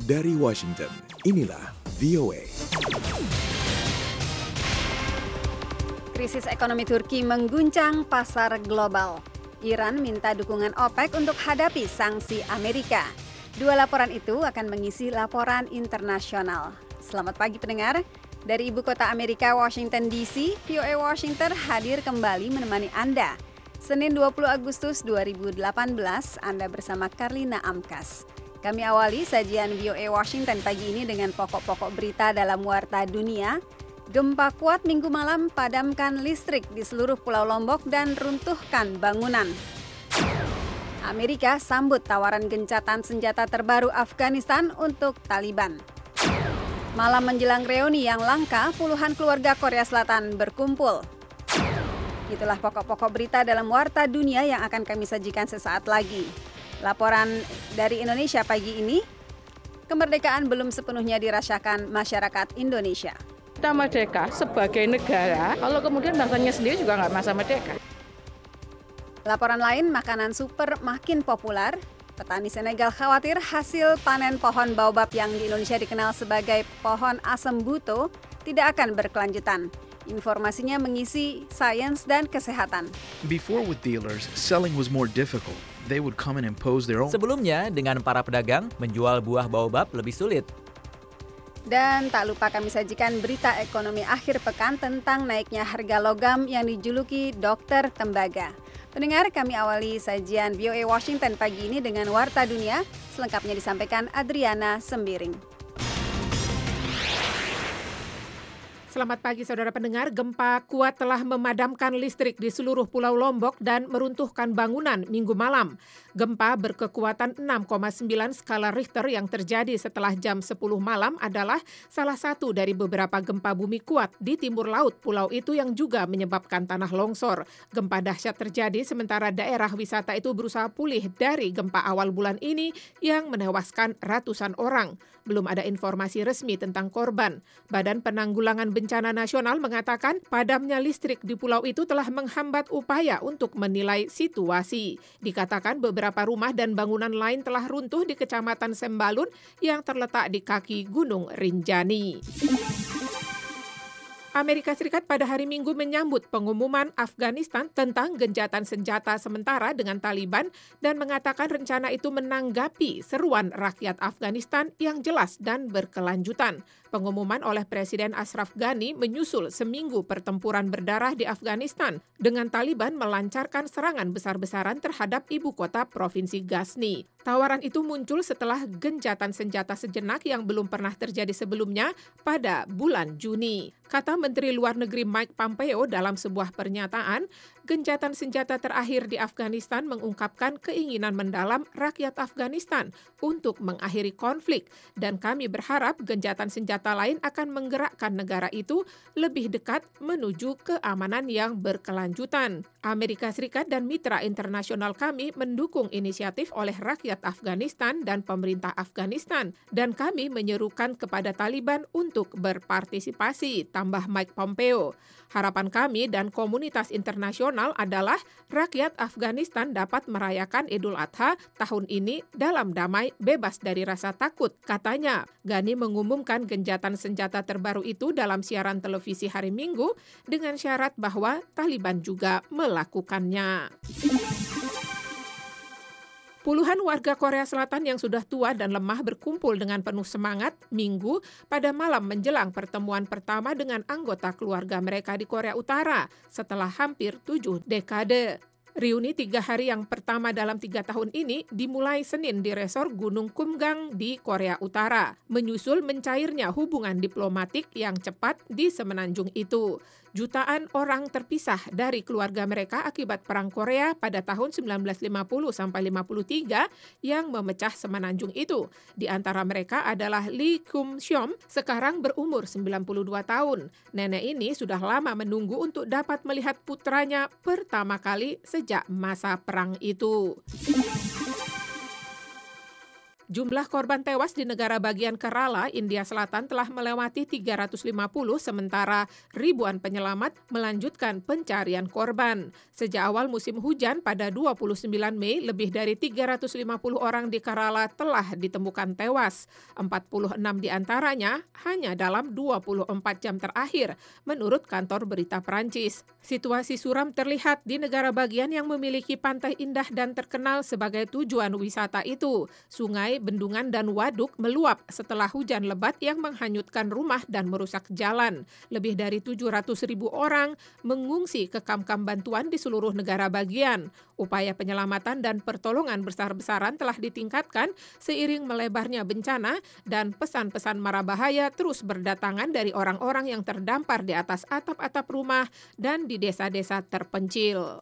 Dari Washington, inilah VOA. Krisis ekonomi Turki mengguncang pasar global. Iran minta dukungan OPEC untuk hadapi sanksi Amerika. Dua laporan itu akan mengisi laporan internasional. Selamat pagi pendengar. Dari Ibu Kota Amerika, Washington DC, VOA Washington hadir kembali menemani Anda. Senin 20 Agustus 2018, Anda bersama Karlina Amkas. Kami awali sajian VOA Washington pagi ini dengan pokok-pokok berita dalam Warta Dunia. Gempa kuat Minggu malam padamkan listrik di seluruh Pulau Lombok dan runtuhkan bangunan. Amerika sambut tawaran gencatan senjata terbaru Afghanistan untuk Taliban. Malam menjelang reuni yang langka, puluhan keluarga Korea Selatan berkumpul. Itulah pokok-pokok berita dalam Warta Dunia yang akan kami sajikan sesaat lagi. Laporan dari Indonesia pagi ini, kemerdekaan belum sepenuhnya dirasakan masyarakat Indonesia. Kita merdeka sebagai negara, kalau kemudian bangsanya sendiri juga nggak masa merdeka. Laporan lain, makanan super makin populer. Petani Senegal khawatir hasil panen pohon baobab yang di Indonesia dikenal sebagai pohon asem buto tidak akan berkelanjutan. Informasinya mengisi sains dan kesehatan. Before with dealers, selling was more difficult. They would come and impose their own. Sebelumnya, dengan para pedagang, menjual buah baobab lebih sulit. Dan tak lupa kami sajikan berita ekonomi akhir pekan tentang naiknya harga logam yang dijuluki Dokter Tembaga. Pendengar, kami awali sajian VOA Washington pagi ini dengan Warta Dunia. Selengkapnya disampaikan Adriana Sembiring. Selamat pagi saudara pendengar, gempa kuat telah memadamkan listrik di seluruh Pulau Lombok dan meruntuhkan bangunan Minggu malam. Gempa berkekuatan 6,9 skala Richter yang terjadi setelah jam 10 malam adalah salah satu dari beberapa gempa bumi kuat di timur laut pulau itu yang juga menyebabkan tanah longsor. Gempa dahsyat terjadi sementara daerah wisata itu berusaha pulih dari gempa awal bulan ini yang menewaskan ratusan orang. Belum ada informasi resmi tentang korban. Badan Penanggulangan Bencana Nasional mengatakan padamnya listrik di pulau itu telah menghambat upaya untuk menilai situasi. Dikatakan beberapa rumah dan bangunan lain telah runtuh di Kecamatan Sembalun yang terletak di kaki Gunung Rinjani. Amerika Serikat pada hari Minggu menyambut pengumuman Afghanistan tentang gencatan senjata sementara dengan Taliban dan mengatakan rencana itu menanggapi seruan rakyat Afghanistan yang jelas dan berkelanjutan. Pengumuman oleh Presiden Ashraf Ghani menyusul seminggu pertempuran berdarah di Afghanistan dengan Taliban melancarkan serangan besar-besaran terhadap ibu kota Provinsi Ghazni. Tawaran itu muncul setelah gencatan senjata sejenak yang belum pernah terjadi sebelumnya pada bulan Juni. Kata Menteri Luar Negeri Mike Pompeo dalam sebuah pernyataan, gencatan senjata terakhir di Afghanistan mengungkapkan keinginan mendalam rakyat Afghanistan untuk mengakhiri konflik dan kami berharap gencatan senjata lain akan menggerakkan negara itu lebih dekat menuju keamanan yang berkelanjutan. Amerika Serikat dan mitra internasional kami mendukung inisiatif oleh rakyat Afghanistan dan pemerintah Afghanistan dan kami menyerukan kepada Taliban untuk berpartisipasi, tambah Mike Pompeo. Harapan kami dan komunitas internasional adalah rakyat Afghanistan dapat merayakan Idul Adha tahun ini dalam damai bebas dari rasa takut, katanya. Ghani mengumumkan gencatan senjata terbaru itu dalam siaran televisi hari Minggu dengan syarat bahwa Taliban juga melakukannya. Puluhan warga Korea Selatan yang sudah tua dan lemah berkumpul dengan penuh semangat Minggu pada malam menjelang pertemuan pertama dengan anggota keluarga mereka di Korea Utara setelah hampir 7 dekade. Reuni 3 hari yang pertama dalam 3 tahun ini dimulai Senin di resor Gunung Kumgang di Korea Utara, menyusul mencairnya hubungan diplomatik yang cepat di semenanjung itu. Jutaan orang terpisah dari keluarga mereka akibat Perang Korea pada tahun 1950-53 yang memecah semenanjung itu. Di antara mereka adalah Lee Kum-syom, sekarang berumur 92 tahun. Nenek ini sudah lama menunggu untuk dapat melihat putranya pertama kali sejak masa perang itu. Jumlah korban tewas di negara bagian Kerala, India Selatan telah melewati 350 sementara ribuan penyelamat melanjutkan pencarian korban. Sejak awal musim hujan pada 29 Mei, lebih dari 350 orang di Kerala telah ditemukan tewas. 46 di antaranya hanya dalam 24 jam terakhir, menurut kantor berita Perancis. Situasi suram terlihat di negara bagian yang memiliki pantai indah dan terkenal sebagai tujuan wisata itu. Sungai, bendungan, dan waduk meluap setelah hujan lebat yang menghanyutkan rumah dan merusak jalan. Lebih dari 700.000 orang mengungsi ke kamp-kamp bantuan di seluruh negara bagian. Upaya penyelamatan dan pertolongan besar-besaran telah ditingkatkan seiring melebarnya bencana dan pesan-pesan mara bahaya terus berdatangan dari orang-orang yang terdampar di atas atap-atap rumah dan di desa-desa terpencil.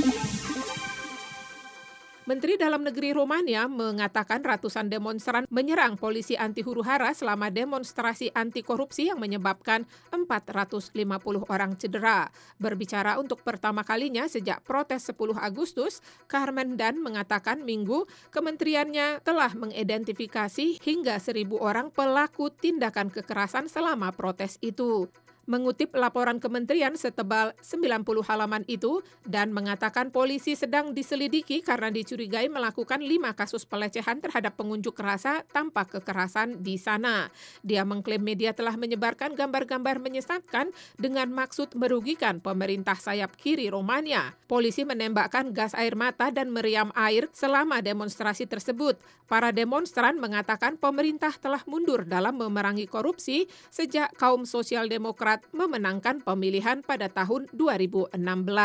Menteri Dalam Negeri Romania mengatakan ratusan demonstran menyerang polisi anti huru-hara selama demonstrasi anti korupsi yang menyebabkan 450 orang cedera. Berbicara untuk pertama kalinya sejak protes 10 Agustus, Carmen Dan mengatakan Minggu kementeriannya telah mengidentifikasi hingga 1.000 orang pelaku tindakan kekerasan selama protes itu. Mengutip laporan kementerian setebal 90 halaman itu dan mengatakan polisi sedang diselidiki karena dicurigai melakukan 5 kasus pelecehan terhadap pengunjuk rasa tanpa kekerasan di sana. Dia mengklaim media telah menyebarkan gambar-gambar menyesatkan dengan maksud merugikan pemerintah sayap kiri Romania. Polisi menembakkan gas air mata dan meriam air selama demonstrasi tersebut. Para demonstran mengatakan pemerintah telah mundur dalam memerangi korupsi sejak kaum sosial demokrat memenangkan pemilihan pada tahun 2016.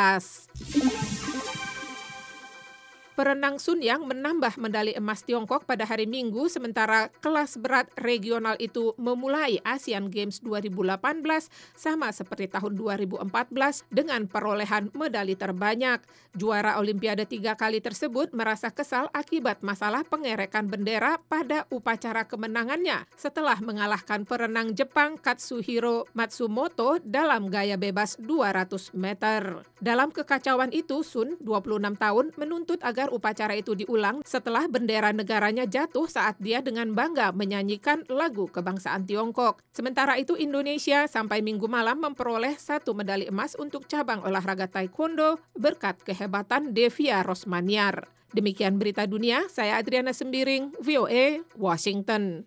Perenang Sun Yang menambah medali emas Tiongkok pada hari Minggu, sementara kelas berat regional itu memulai Asian Games 2018 sama seperti tahun 2014 dengan perolehan medali terbanyak. Juara Olimpiade 3 kali tersebut merasa kesal akibat masalah pengerekan bendera pada upacara kemenangannya setelah mengalahkan perenang Jepang Katsuhiro Matsumoto dalam gaya bebas 200 meter. Dalam kekacauan itu, Sun, 26 tahun, menuntut agar upacara itu diulang setelah bendera negaranya jatuh saat dia dengan bangga menyanyikan lagu kebangsaan Tiongkok. Sementara itu Indonesia sampai Minggu malam memperoleh 1 medali emas untuk cabang olahraga taekwondo berkat kehebatan Devia Rosmaniar. Demikian berita dunia, saya Adriana Sembiring, VOA, Washington.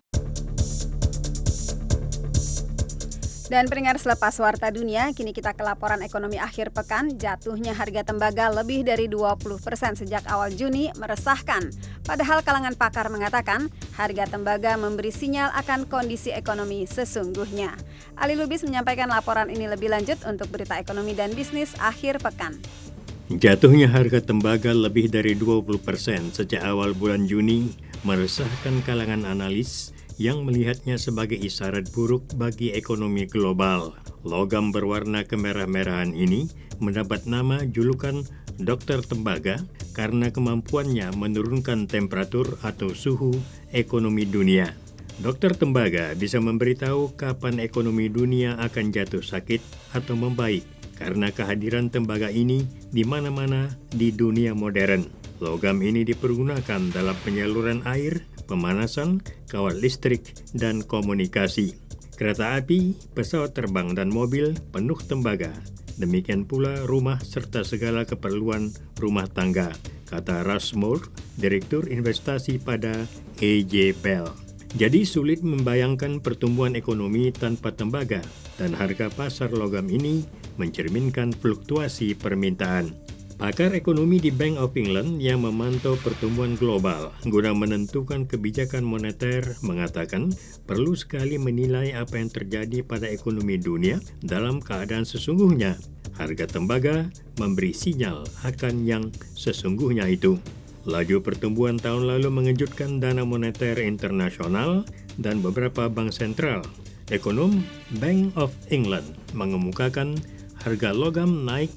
Dan pendengar, selepas Warta Dunia, kini kita ke laporan ekonomi akhir pekan. Jatuhnya harga tembaga lebih dari 20% sejak awal Juni meresahkan. Padahal kalangan pakar mengatakan harga tembaga memberi sinyal akan kondisi ekonomi sesungguhnya. Ali Lubis menyampaikan laporan ini lebih lanjut untuk berita ekonomi dan bisnis akhir pekan. Jatuhnya harga tembaga lebih dari 20% sejak awal bulan Juni meresahkan kalangan analis yang melihatnya sebagai isyarat buruk bagi ekonomi global. Logam berwarna kemerah-merahan ini mendapat nama julukan Dokter Tembaga karena kemampuannya menurunkan temperatur atau suhu ekonomi dunia. Dokter Tembaga bisa memberitahu kapan ekonomi dunia akan jatuh sakit atau membaik karena kehadiran tembaga ini di mana-mana di dunia modern. Logam ini dipergunakan dalam penyaluran air, pemanasan, kawat listrik, dan komunikasi. Kereta api, pesawat terbang, dan mobil penuh tembaga. Demikian pula rumah serta segala keperluan rumah tangga, kata Rushmore, Direktur Investasi pada A.J. Bell. Jadi sulit membayangkan pertumbuhan ekonomi tanpa tembaga, dan harga pasar logam ini mencerminkan fluktuasi permintaan. Pakar ekonomi di Bank of England yang memantau pertumbuhan global guna menentukan kebijakan moneter mengatakan perlu sekali menilai apa yang terjadi pada ekonomi dunia dalam keadaan sesungguhnya. Harga tembaga memberi sinyal akan yang sesungguhnya itu. Laju pertumbuhan tahun lalu mengejutkan Dana Moneter Internasional dan beberapa bank sentral. Ekonom Bank of England mengemukakan harga logam naik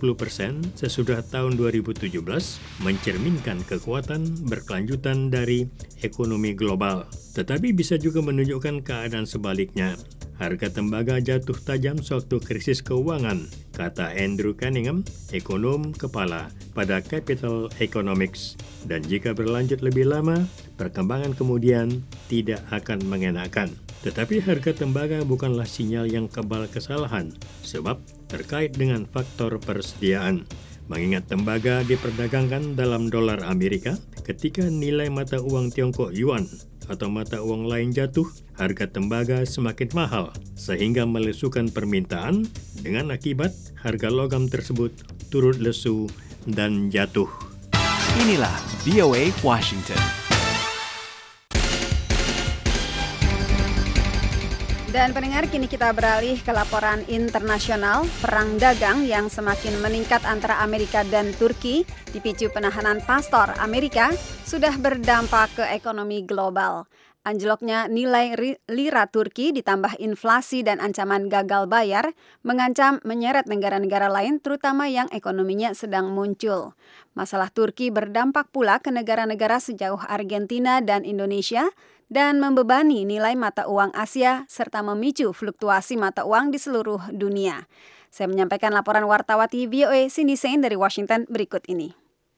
30% sesudah tahun 2017 mencerminkan kekuatan berkelanjutan dari ekonomi global. Tetapi bisa juga menunjukkan keadaan sebaliknya. harga tembaga jatuh tajam sewaktu krisis keuangan, kata Andrew Cunningham, ekonom kepala pada Capital Economics. Dan jika berlanjut lebih lama, perkembangan kemudian tidak akan mengenakan. Tetapi harga tembaga bukanlah sinyal yang kebal kesalahan, sebab terkait dengan faktor persediaan. Mengingat tembaga diperdagangkan dalam dolar Amerika, ketika nilai mata uang Tiongkok Yuan atau mata uang lain jatuh, harga tembaga semakin mahal, sehingga melesukan permintaan dengan akibat harga logam tersebut turut lesu dan jatuh. Inilah VOA Washington. Dan pendengar, kini kita beralih ke laporan internasional. Perang dagang yang semakin meningkat antara Amerika dan Turki dipicu penahanan pastor Amerika sudah berdampak ke ekonomi global. Anjloknya nilai lira Turki ditambah inflasi dan ancaman gagal bayar mengancam menyeret negara-negara lain terutama yang ekonominya sedang muncul. Masalah Turki berdampak pula ke negara-negara sejauh Argentina dan Indonesia dan membebani nilai mata uang Asia serta memicu fluktuasi mata uang di seluruh dunia. Saya menyampaikan laporan wartawati VOA Cindy Sain dari Washington berikut ini.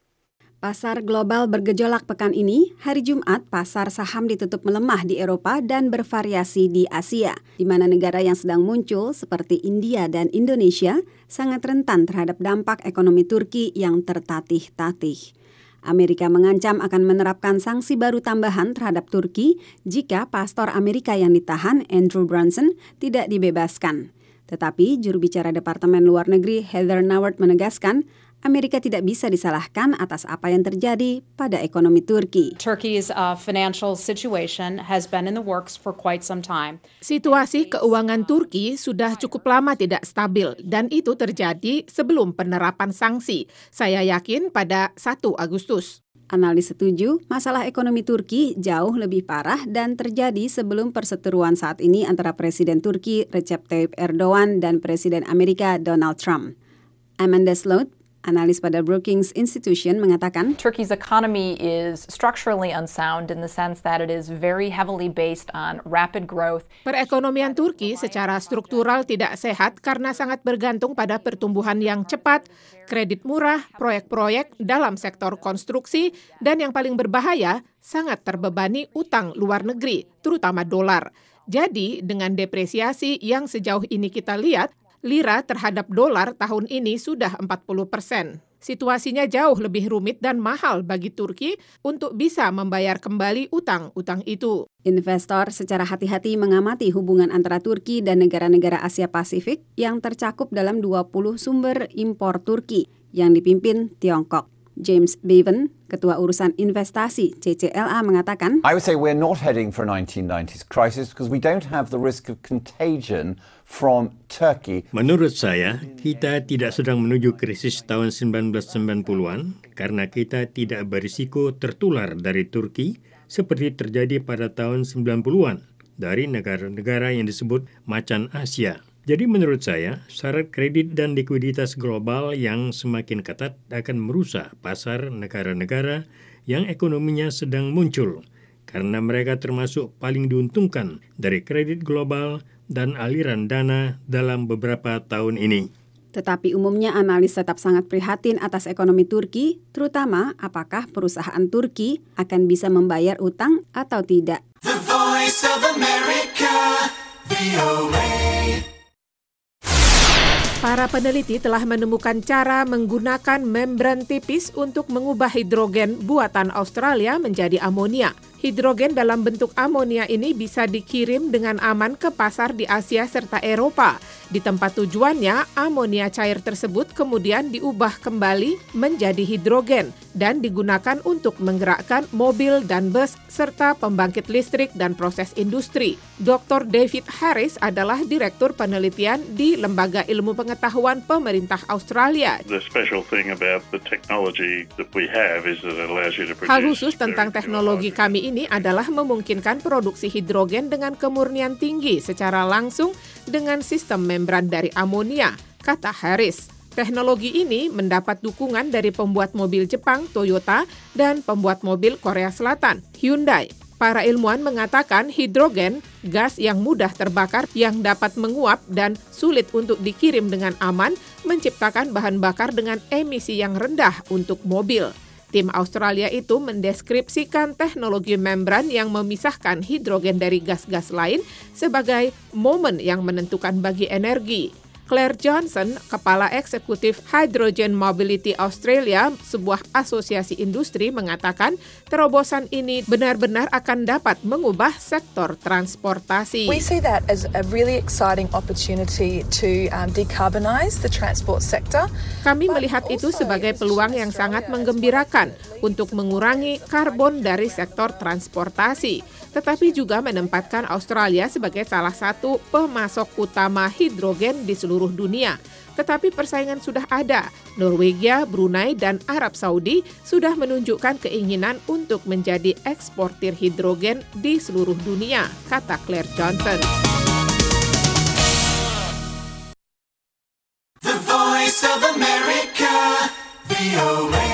Pasar global bergejolak pekan ini. Hari Jumat, pasar saham ditutup melemah di Eropa dan bervariasi di Asia, di mana negara yang sedang muncul seperti India dan Indonesia sangat rentan terhadap dampak ekonomi Turki yang tertatih-tatih. Amerika mengancam akan menerapkan sanksi baru tambahan terhadap Turki jika pastor Amerika yang ditahan, Andrew Brunson, tidak dibebaskan. Tetapi juru bicara Departemen Luar Negeri Heather Nauert menegaskan, Amerika tidak bisa disalahkan atas apa yang terjadi pada ekonomi Turki. Turkey's financial situation has been in the works for quite some time. Situasi keuangan Turki sudah cukup lama tidak stabil dan itu terjadi sebelum penerapan sanksi. Saya yakin pada 1 Agustus. Analis setuju, masalah ekonomi Turki jauh lebih parah dan terjadi sebelum perseteruan saat ini antara Presiden Turki Recep Tayyip Erdogan dan Presiden Amerika Donald Trump. Amanda Sloat, analis pada Brookings Institution, mengatakan Turkey's economy is structurally unsound in the sense that it is very heavily based on rapid growth. Perekonomian Turki secara struktural tidak sehat karena sangat bergantung pada pertumbuhan yang cepat, kredit murah, proyek-proyek dalam sektor konstruksi, dan yang paling berbahaya, sangat terbebani utang luar negeri, terutama dolar. Jadi, dengan depresiasi yang sejauh ini kita lihat, lira terhadap dolar tahun ini sudah 40%. Situasinya jauh lebih rumit dan mahal bagi Turki untuk bisa membayar kembali utang-utang itu. Investor secara hati-hati mengamati hubungan antara Turki dan negara-negara Asia Pasifik yang tercakup dalam 20 sumber impor Turki yang dipimpin Tiongkok. James Bevan, Ketua Urusan Investasi CCLA, mengatakan, I would say we're not heading for a 1990s crisis because we don't have the risk of contagion from Turkey. Menurut saya, kita tidak sedang menuju krisis tahun 1990-an karena kita tidak berisiko tertular dari Turki seperti terjadi pada tahun 90-an dari negara-negara yang disebut macan Asia. Jadi menurut saya, syarat kredit dan likuiditas global yang semakin ketat akan merusak pasar negara-negara yang ekonominya sedang muncul, karena mereka termasuk paling diuntungkan dari kredit global dan aliran dana dalam beberapa tahun ini. Tetapi umumnya analis tetap sangat prihatin atas ekonomi Turki, terutama apakah perusahaan Turki akan bisa membayar utang atau tidak. The Voice of America, VOA. Para peneliti telah menemukan cara menggunakan membran tipis untuk mengubah hidrogen buatan Australia menjadi amonia. Hidrogen dalam bentuk amonia ini bisa dikirim dengan aman ke pasar di Asia serta Eropa. Di tempat tujuannya, amonia cair tersebut kemudian diubah kembali menjadi hidrogen dan digunakan untuk menggerakkan mobil dan bus serta pembangkit listrik dan proses industri. Dr. David Harris adalah Direktur Penelitian di Lembaga Ilmu Pengetahuan Pemerintah Australia. The special thing about the technology that we have is that it allows you to produce. Hal khusus tentang teknologi kami ini adalah memungkinkan produksi hidrogen dengan kemurnian tinggi secara langsung dengan sistem membran dari amonia, kata Harris. Teknologi ini mendapat dukungan dari pembuat mobil Jepang, Toyota, dan pembuat mobil Korea Selatan, Hyundai. Para ilmuwan mengatakan hidrogen, gas yang mudah terbakar yang dapat menguap dan sulit untuk dikirim dengan aman, menciptakan bahan bakar dengan emisi yang rendah untuk mobil. Tim Australia itu mendeskripsikan teknologi membran yang memisahkan hidrogen dari gas-gas lain sebagai momen yang menentukan bagi energi. Claire Johnson, Kepala Eksekutif Hydrogen Mobility Australia, sebuah asosiasi industri, mengatakan terobosan ini benar-benar akan dapat mengubah sektor transportasi. We see that as a really exciting opportunity to decarbonize the transport sector. Kami melihat itu sebagai peluang yang sangat menggembirakan untuk mengurangi karbon dari sektor transportasi, tetapi juga menempatkan Australia sebagai salah satu pemasok utama hidrogen di seluruh dunia. Tetapi persaingan sudah ada. Norwegia, Brunei, dan Arab Saudi sudah menunjukkan keinginan untuk menjadi eksportir hidrogen di seluruh dunia, kata Claire Johnson. The Voice of America, VOA.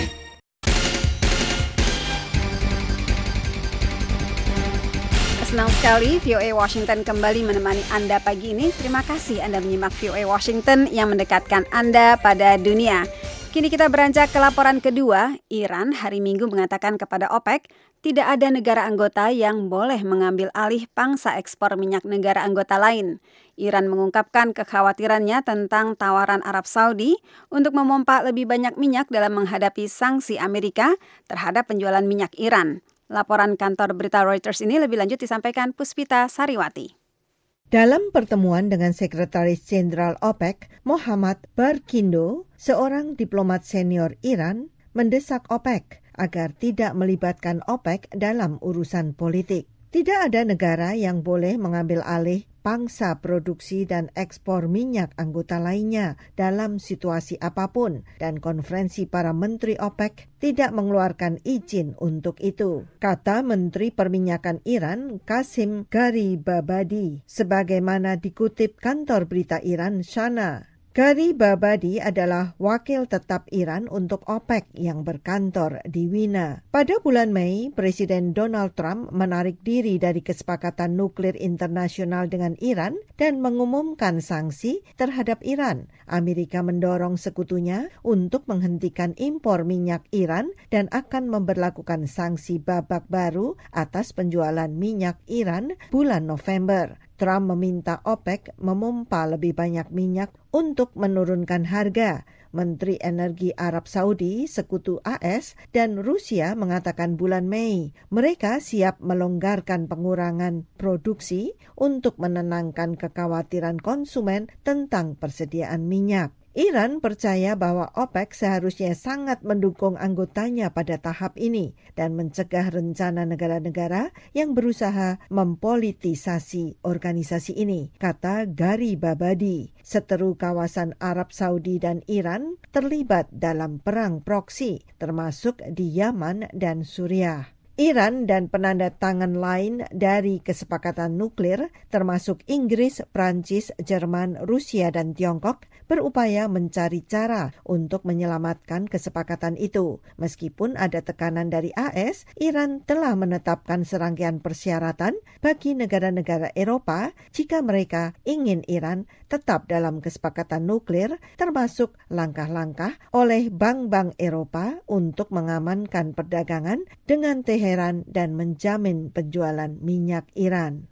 Senang sekali VOA Washington kembali menemani Anda pagi ini. Terima kasih Anda menyimak VOA Washington yang mendekatkan Anda pada dunia. Kini kita beranjak ke laporan kedua. Iran hari Minggu mengatakan kepada OPEC, tidak ada negara anggota yang boleh mengambil alih pangsa ekspor minyak negara anggota lain. Iran mengungkapkan kekhawatirannya tentang tawaran Arab Saudi untuk memompa lebih banyak minyak dalam menghadapi sanksi Amerika terhadap penjualan minyak Iran. Laporan kantor berita Reuters ini lebih lanjut disampaikan Puspita Sariwati. Dalam pertemuan dengan Sekretaris Jenderal OPEC, Mohammad Barkindo, seorang diplomat senior Iran, mendesak OPEC agar tidak melibatkan OPEC dalam urusan politik. Tidak ada negara yang boleh mengambil alih pangsa produksi dan ekspor minyak anggota lainnya dalam situasi apapun, dan konferensi para menteri OPEC tidak mengeluarkan izin untuk itu, kata Menteri Perminyakan Iran Qasim Garibabadi, sebagaimana dikutip kantor berita Iran Shana. Garibabadi adalah wakil tetap Iran untuk OPEC yang berkantor di Wina. Pada bulan Mei, Presiden Donald Trump menarik diri dari kesepakatan nuklir internasional dengan Iran dan mengumumkan sanksi terhadap Iran. Amerika mendorong sekutunya untuk menghentikan impor minyak Iran dan akan memberlakukan sanksi babak baru atas penjualan minyak Iran bulan November. Trump meminta OPEC memompa lebih banyak minyak untuk menurunkan harga. Menteri Energi Arab Saudi, Sekutu AS, dan Rusia mengatakan bulan Mei mereka siap melonggarkan pengurangan produksi untuk menenangkan kekhawatiran konsumen tentang persediaan minyak. Iran percaya bahwa OPEC seharusnya sangat mendukung anggotanya pada tahap ini dan mencegah rencana negara-negara yang berusaha mempolitisasi organisasi ini, kata Garibabadi. Seteru kawasan Arab Saudi dan Iran terlibat dalam perang proksi, termasuk di Yaman dan Suriah. Iran dan penanda tangan lain dari kesepakatan nuklir, termasuk Inggris, Prancis, Jerman, Rusia, dan Tiongkok, berupaya mencari cara untuk menyelamatkan kesepakatan itu. Meskipun ada tekanan dari AS, Iran telah menetapkan serangkaian persyaratan bagi negara-negara Eropa jika mereka ingin Iran tetap dalam kesepakatan nuklir, termasuk langkah-langkah oleh bank-bank Eropa untuk mengamankan perdagangan dengan Teheran dan menjamin penjualan minyak Iran.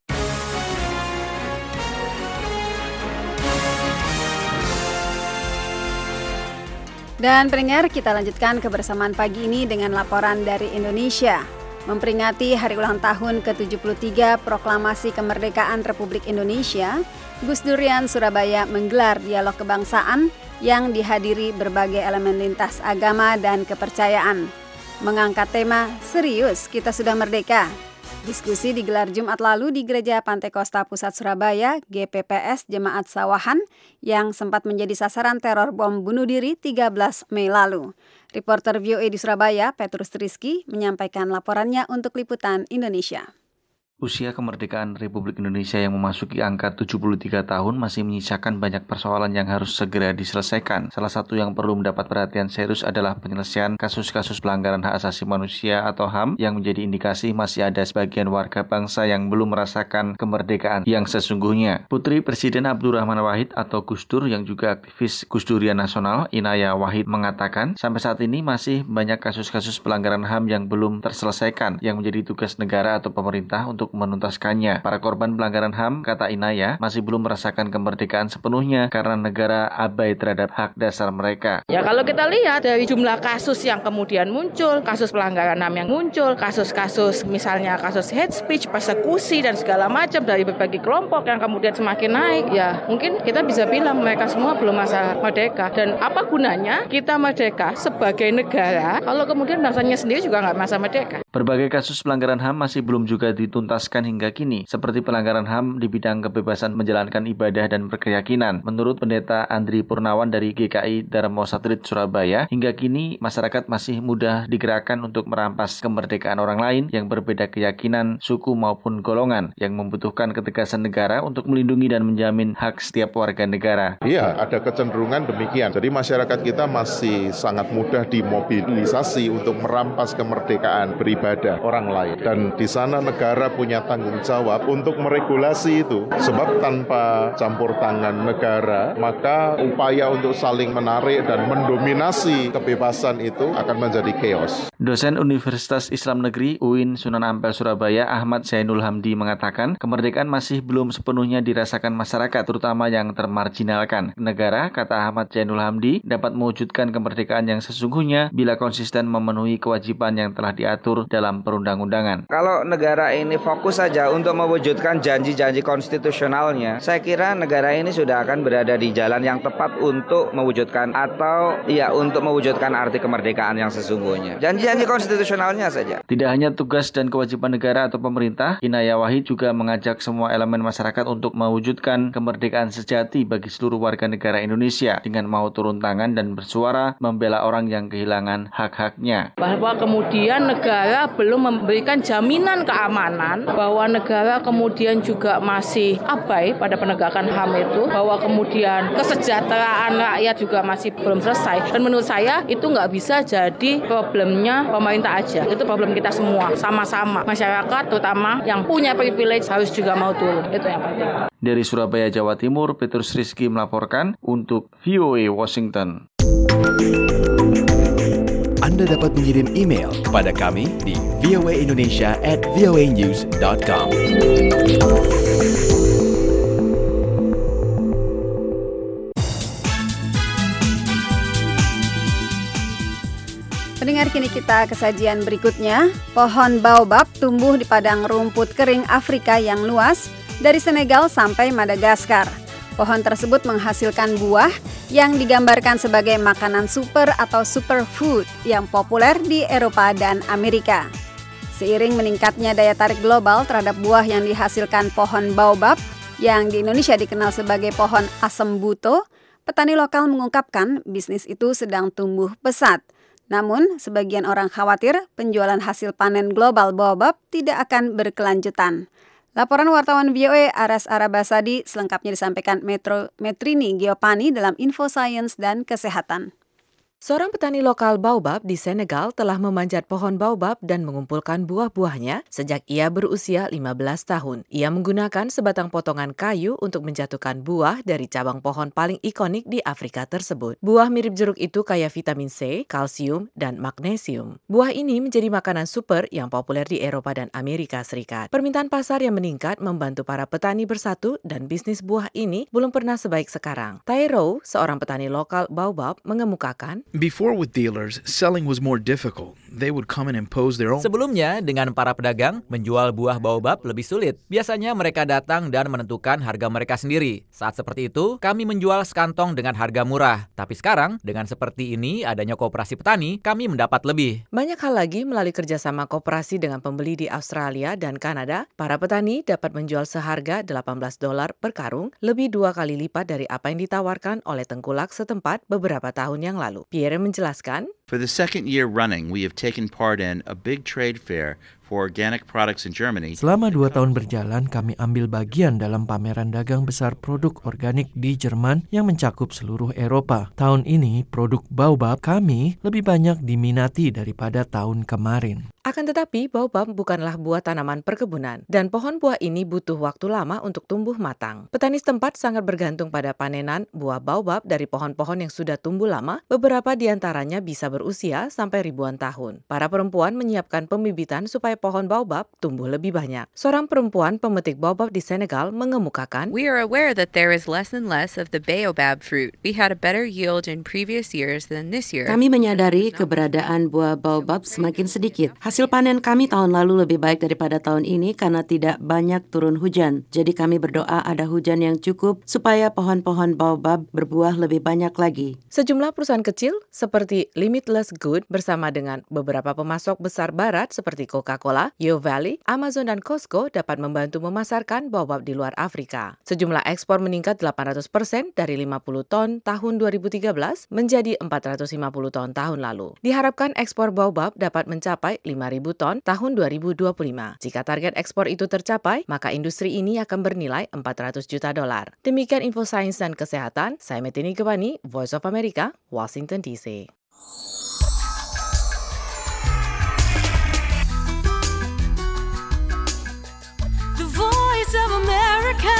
Dan pendengar, kita lanjutkan kebersamaan pagi ini dengan laporan dari Indonesia. Memperingati hari ulang tahun ke-73 Proklamasi Kemerdekaan Republik Indonesia, Gus Durian Surabaya menggelar dialog kebangsaan yang dihadiri berbagai elemen lintas agama dan kepercayaan. Mengangkat tema Serius Kita Sudah Merdeka. Diskusi digelar Jumat lalu di Gereja Pantai Kosta Pusat Surabaya, GPPS Jemaat Sawahan, yang sempat menjadi sasaran teror bom bunuh diri 13 Mei lalu. Reporter VOA di Surabaya, Petrus Rizky, menyampaikan laporannya untuk Liputan Indonesia. Usia kemerdekaan Republik Indonesia yang memasuki angka 73 tahun masih menyisakan banyak persoalan yang harus segera diselesaikan. Salah satu yang perlu mendapat perhatian serius adalah penyelesaian kasus-kasus pelanggaran hak asasi manusia atau HAM yang menjadi indikasi masih ada sebagian warga bangsa yang belum merasakan kemerdekaan yang sesungguhnya. Putri Presiden Abdurrahman Wahid atau Gus Dur yang juga aktivis Gus Durian Nasional, Inaya Wahid mengatakan, sampai saat ini masih banyak kasus-kasus pelanggaran HAM yang belum terselesaikan yang menjadi tugas negara atau pemerintah untuk menuntaskannya. Para korban pelanggaran HAM, kata Inaya, masih belum merasakan kemerdekaan sepenuhnya karena negara abai terhadap hak dasar mereka. Ya kalau kita lihat dari jumlah kasus yang kemudian muncul, kasus pelanggaran HAM yang muncul, kasus-kasus misalnya kasus hate speech, persekusi dan segala macam dari berbagai kelompok yang kemudian semakin naik, ya mungkin kita bisa bilang mereka semua belum masa merdeka. Dan apa gunanya kita merdeka sebagai negara kalau kemudian bangsanya sendiri juga nggak masa merdeka? Berbagai kasus pelanggaran HAM masih belum juga dituntaskan hingga kini, seperti pelanggaran HAM di bidang kebebasan menjalankan ibadah dan berkeyakinan. Menurut Pendeta Andri Purnawan dari GKI Darmo Satelit Surabaya, hingga kini masyarakat masih mudah digerakkan untuk merampas kemerdekaan orang lain yang berbeda keyakinan, suku maupun golongan, yang membutuhkan ketegasan negara untuk melindungi dan menjamin hak setiap warga negara. Iya, ada kecenderungan demikian. Jadi masyarakat kita masih sangat mudah dimobilisasi untuk merampas kemerdekaan beribadah orang lain. Dan di sana negara punya tanggung jawab untuk meregulasi itu. Sebab tanpa campur tangan negara, maka upaya untuk saling menarik dan mendominasi kebebasan itu akan menjadi chaos. Dosen Universitas Islam Negeri UIN Sunan Ampel Surabaya Ahmad Zainul Hamdi mengatakan, kemerdekaan masih belum sepenuhnya dirasakan masyarakat, terutama yang termarginalkan. Negara, kata Ahmad Zainul Hamdi, dapat mewujudkan kemerdekaan yang sesungguhnya bila konsisten memenuhi kewajiban yang telah diatur dalam perundang-undangan. Kalau negara ini fokus saja untuk mewujudkan janji-janji konstitusionalnya, saya kira negara ini sudah akan berada di jalan yang tepat untuk mewujudkan untuk mewujudkan arti kemerdekaan yang sesungguhnya. Janji-janji konstitusionalnya saja. Tidak hanya tugas dan kewajiban negara atau pemerintah, Inaya Wahid juga mengajak semua elemen masyarakat untuk mewujudkan kemerdekaan sejati bagi seluruh warga negara Indonesia dengan mau turun tangan dan bersuara membela orang yang kehilangan hak-haknya. Bahwa kemudian negara belum memberikan jaminan keamanan, bahwa negara kemudian juga masih abai pada penegakan HAM itu, bahwa kemudian kesejahteraan rakyat juga masih belum selesai. Dan menurut saya itu nggak bisa jadi problemnya pemerintah aja. Itu problem kita semua, sama-sama. Masyarakat terutama yang punya privilege harus juga mau turun. Itu yang penting. Dari Surabaya, Jawa Timur, Petrus Rizky melaporkan untuk VOA Washington. Anda dapat mengirim email kepada kami di voaindonesia@voanews.com. Pendengar, kini kita ke sajian berikutnya. Pohon baobab tumbuh di padang rumput kering Afrika yang luas dari Senegal sampai Madagaskar. Pohon tersebut menghasilkan buah yang digambarkan sebagai makanan super atau superfood yang populer di Eropa dan Amerika. Seiring meningkatnya daya tarik global terhadap buah yang dihasilkan pohon baobab yang di Indonesia dikenal sebagai pohon asem buto, petani lokal mengungkapkan bisnis itu sedang tumbuh pesat. Namun, sebagian orang khawatir penjualan hasil panen global baobab tidak akan berkelanjutan. Laporan wartawan VOA Aras Arabasadi selengkapnya disampaikan Metrini Geopani dalam Info Science dan Kesehatan. Seorang petani lokal baobab di Senegal telah memanjat pohon baobab dan mengumpulkan buah-buahnya sejak ia berusia 15 tahun. Ia menggunakan sebatang potongan kayu untuk menjatuhkan buah dari cabang pohon paling ikonik di Afrika tersebut. Buah mirip jeruk itu kaya vitamin C, kalsium, dan magnesium. Buah ini menjadi makanan super yang populer di Eropa dan Amerika Serikat. Permintaan pasar yang meningkat membantu para petani bersatu dan bisnis buah ini belum pernah sebaik sekarang. Tairo, seorang petani lokal baobab, mengemukakan, Before with dealers, selling was more difficult. They would come and impose their own. Sebelumnya, dengan para pedagang, menjual buah baobab lebih sulit. Biasanya mereka datang dan menentukan harga mereka sendiri. Saat seperti itu, kami menjual sekantong dengan harga murah. Tapi sekarang, dengan seperti ini, adanya koperasi petani, kami mendapat lebih. Banyak hal lagi melalui kerjasama koperasi dengan pembeli di Australia dan Kanada, para petani dapat menjual seharga $18 per karung, lebih 2 kali lipat dari apa yang ditawarkan oleh tengkulak setempat beberapa tahun yang lalu. Pierre menjelaskan, For the second year running, we have taken part in a big trade fair for organic products in Germany. Selama 2 tahun berjalan, kami ambil bagian dalam pameran dagang besar produk organik di Jerman yang mencakup seluruh Eropa. Tahun ini, produk baobab kami lebih banyak diminati daripada tahun kemarin. Akan tetapi, baobab bukanlah buah tanaman perkebunan, dan pohon buah ini butuh waktu lama untuk tumbuh matang. Petani setempat sangat bergantung pada panenan buah baobab dari pohon-pohon yang sudah tumbuh lama, beberapa di antaranya bisa berusia sampai ribuan tahun. Para perempuan menyiapkan pembibitan supaya pohon baobab tumbuh lebih banyak. Seorang perempuan pemetik baobab di Senegal mengemukakan, "We are aware that there is less and less of the baobab fruit. We had a better yield in previous years than this year." Kami menyadari keberadaan buah baobab semakin sedikit. Hasil panen kami tahun lalu lebih baik daripada tahun ini karena tidak banyak turun hujan. Jadi kami berdoa ada hujan yang cukup supaya pohon-pohon baobab berbuah lebih banyak lagi. Sejumlah perusahaan kecil seperti Limitless Good bersama dengan beberapa pemasok besar barat seperti Coca-Cola, Yo Valley, Amazon, dan Costco dapat membantu memasarkan baobab di luar Afrika. Sejumlah ekspor meningkat 800% dari 50 ton tahun 2013 menjadi 450 ton tahun lalu. Diharapkan ekspor baobab dapat mencapai 5.000 ton tahun 2025. Jika target ekspor itu tercapai, maka industri ini akan bernilai $400 juta. Demikian info sains dan kesehatan, saya Metini Kebani, Voice of America, Washington DC. The Voice of America.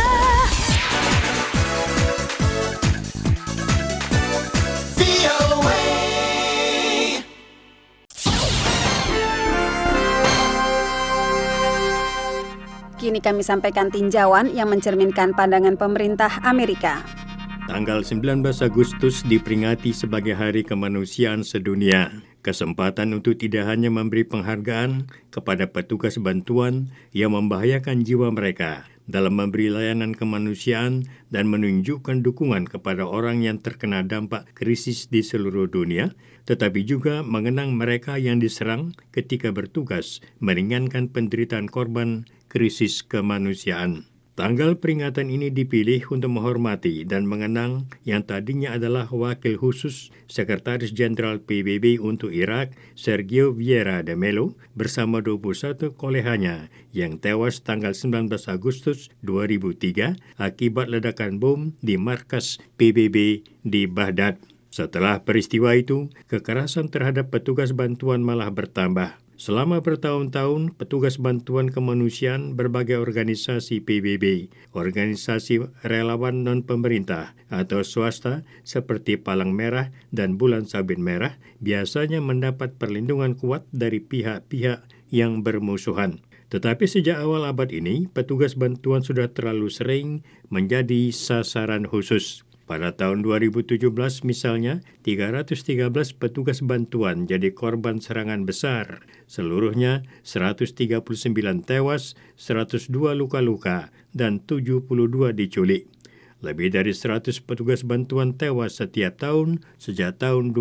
Kini kami sampaikan tinjauan yang mencerminkan pandangan pemerintah Amerika. Tanggal 19 Agustus diperingati sebagai Hari Kemanusiaan Sedunia. Kesempatan untuk tidak hanya memberi penghargaan kepada petugas bantuan yang membahayakan jiwa mereka dalam memberi layanan kemanusiaan dan menunjukkan dukungan kepada orang yang terkena dampak krisis di seluruh dunia, tetapi juga mengenang mereka yang diserang ketika bertugas meringankan penderitaan korban krisis kemanusiaan. Tanggal peringatan ini dipilih untuk menghormati dan mengenang yang tadinya adalah Wakil Khusus Sekretaris Jenderal PBB untuk Irak, Sergio Vieira de Mello, bersama 21 kolehannya yang tewas tanggal 19 Agustus 2003 akibat ledakan bom di markas PBB di Baghdad. Setelah peristiwa itu, kekerasan terhadap petugas bantuan malah bertambah. Selama bertahun-tahun, petugas bantuan kemanusiaan berbagai organisasi PBB, organisasi relawan non-pemerintah atau swasta seperti Palang Merah dan Bulan Sabit Merah biasanya mendapat perlindungan kuat dari pihak-pihak yang bermusuhan. Tetapi sejak awal abad ini, petugas bantuan sudah terlalu sering menjadi sasaran khusus. Pada tahun 2017 misalnya, 313 petugas bantuan jadi korban serangan besar. Seluruhnya 139 tewas, 102 luka-luka, dan 72 diculik. Lebih dari 100 petugas bantuan tewas setiap tahun sejak tahun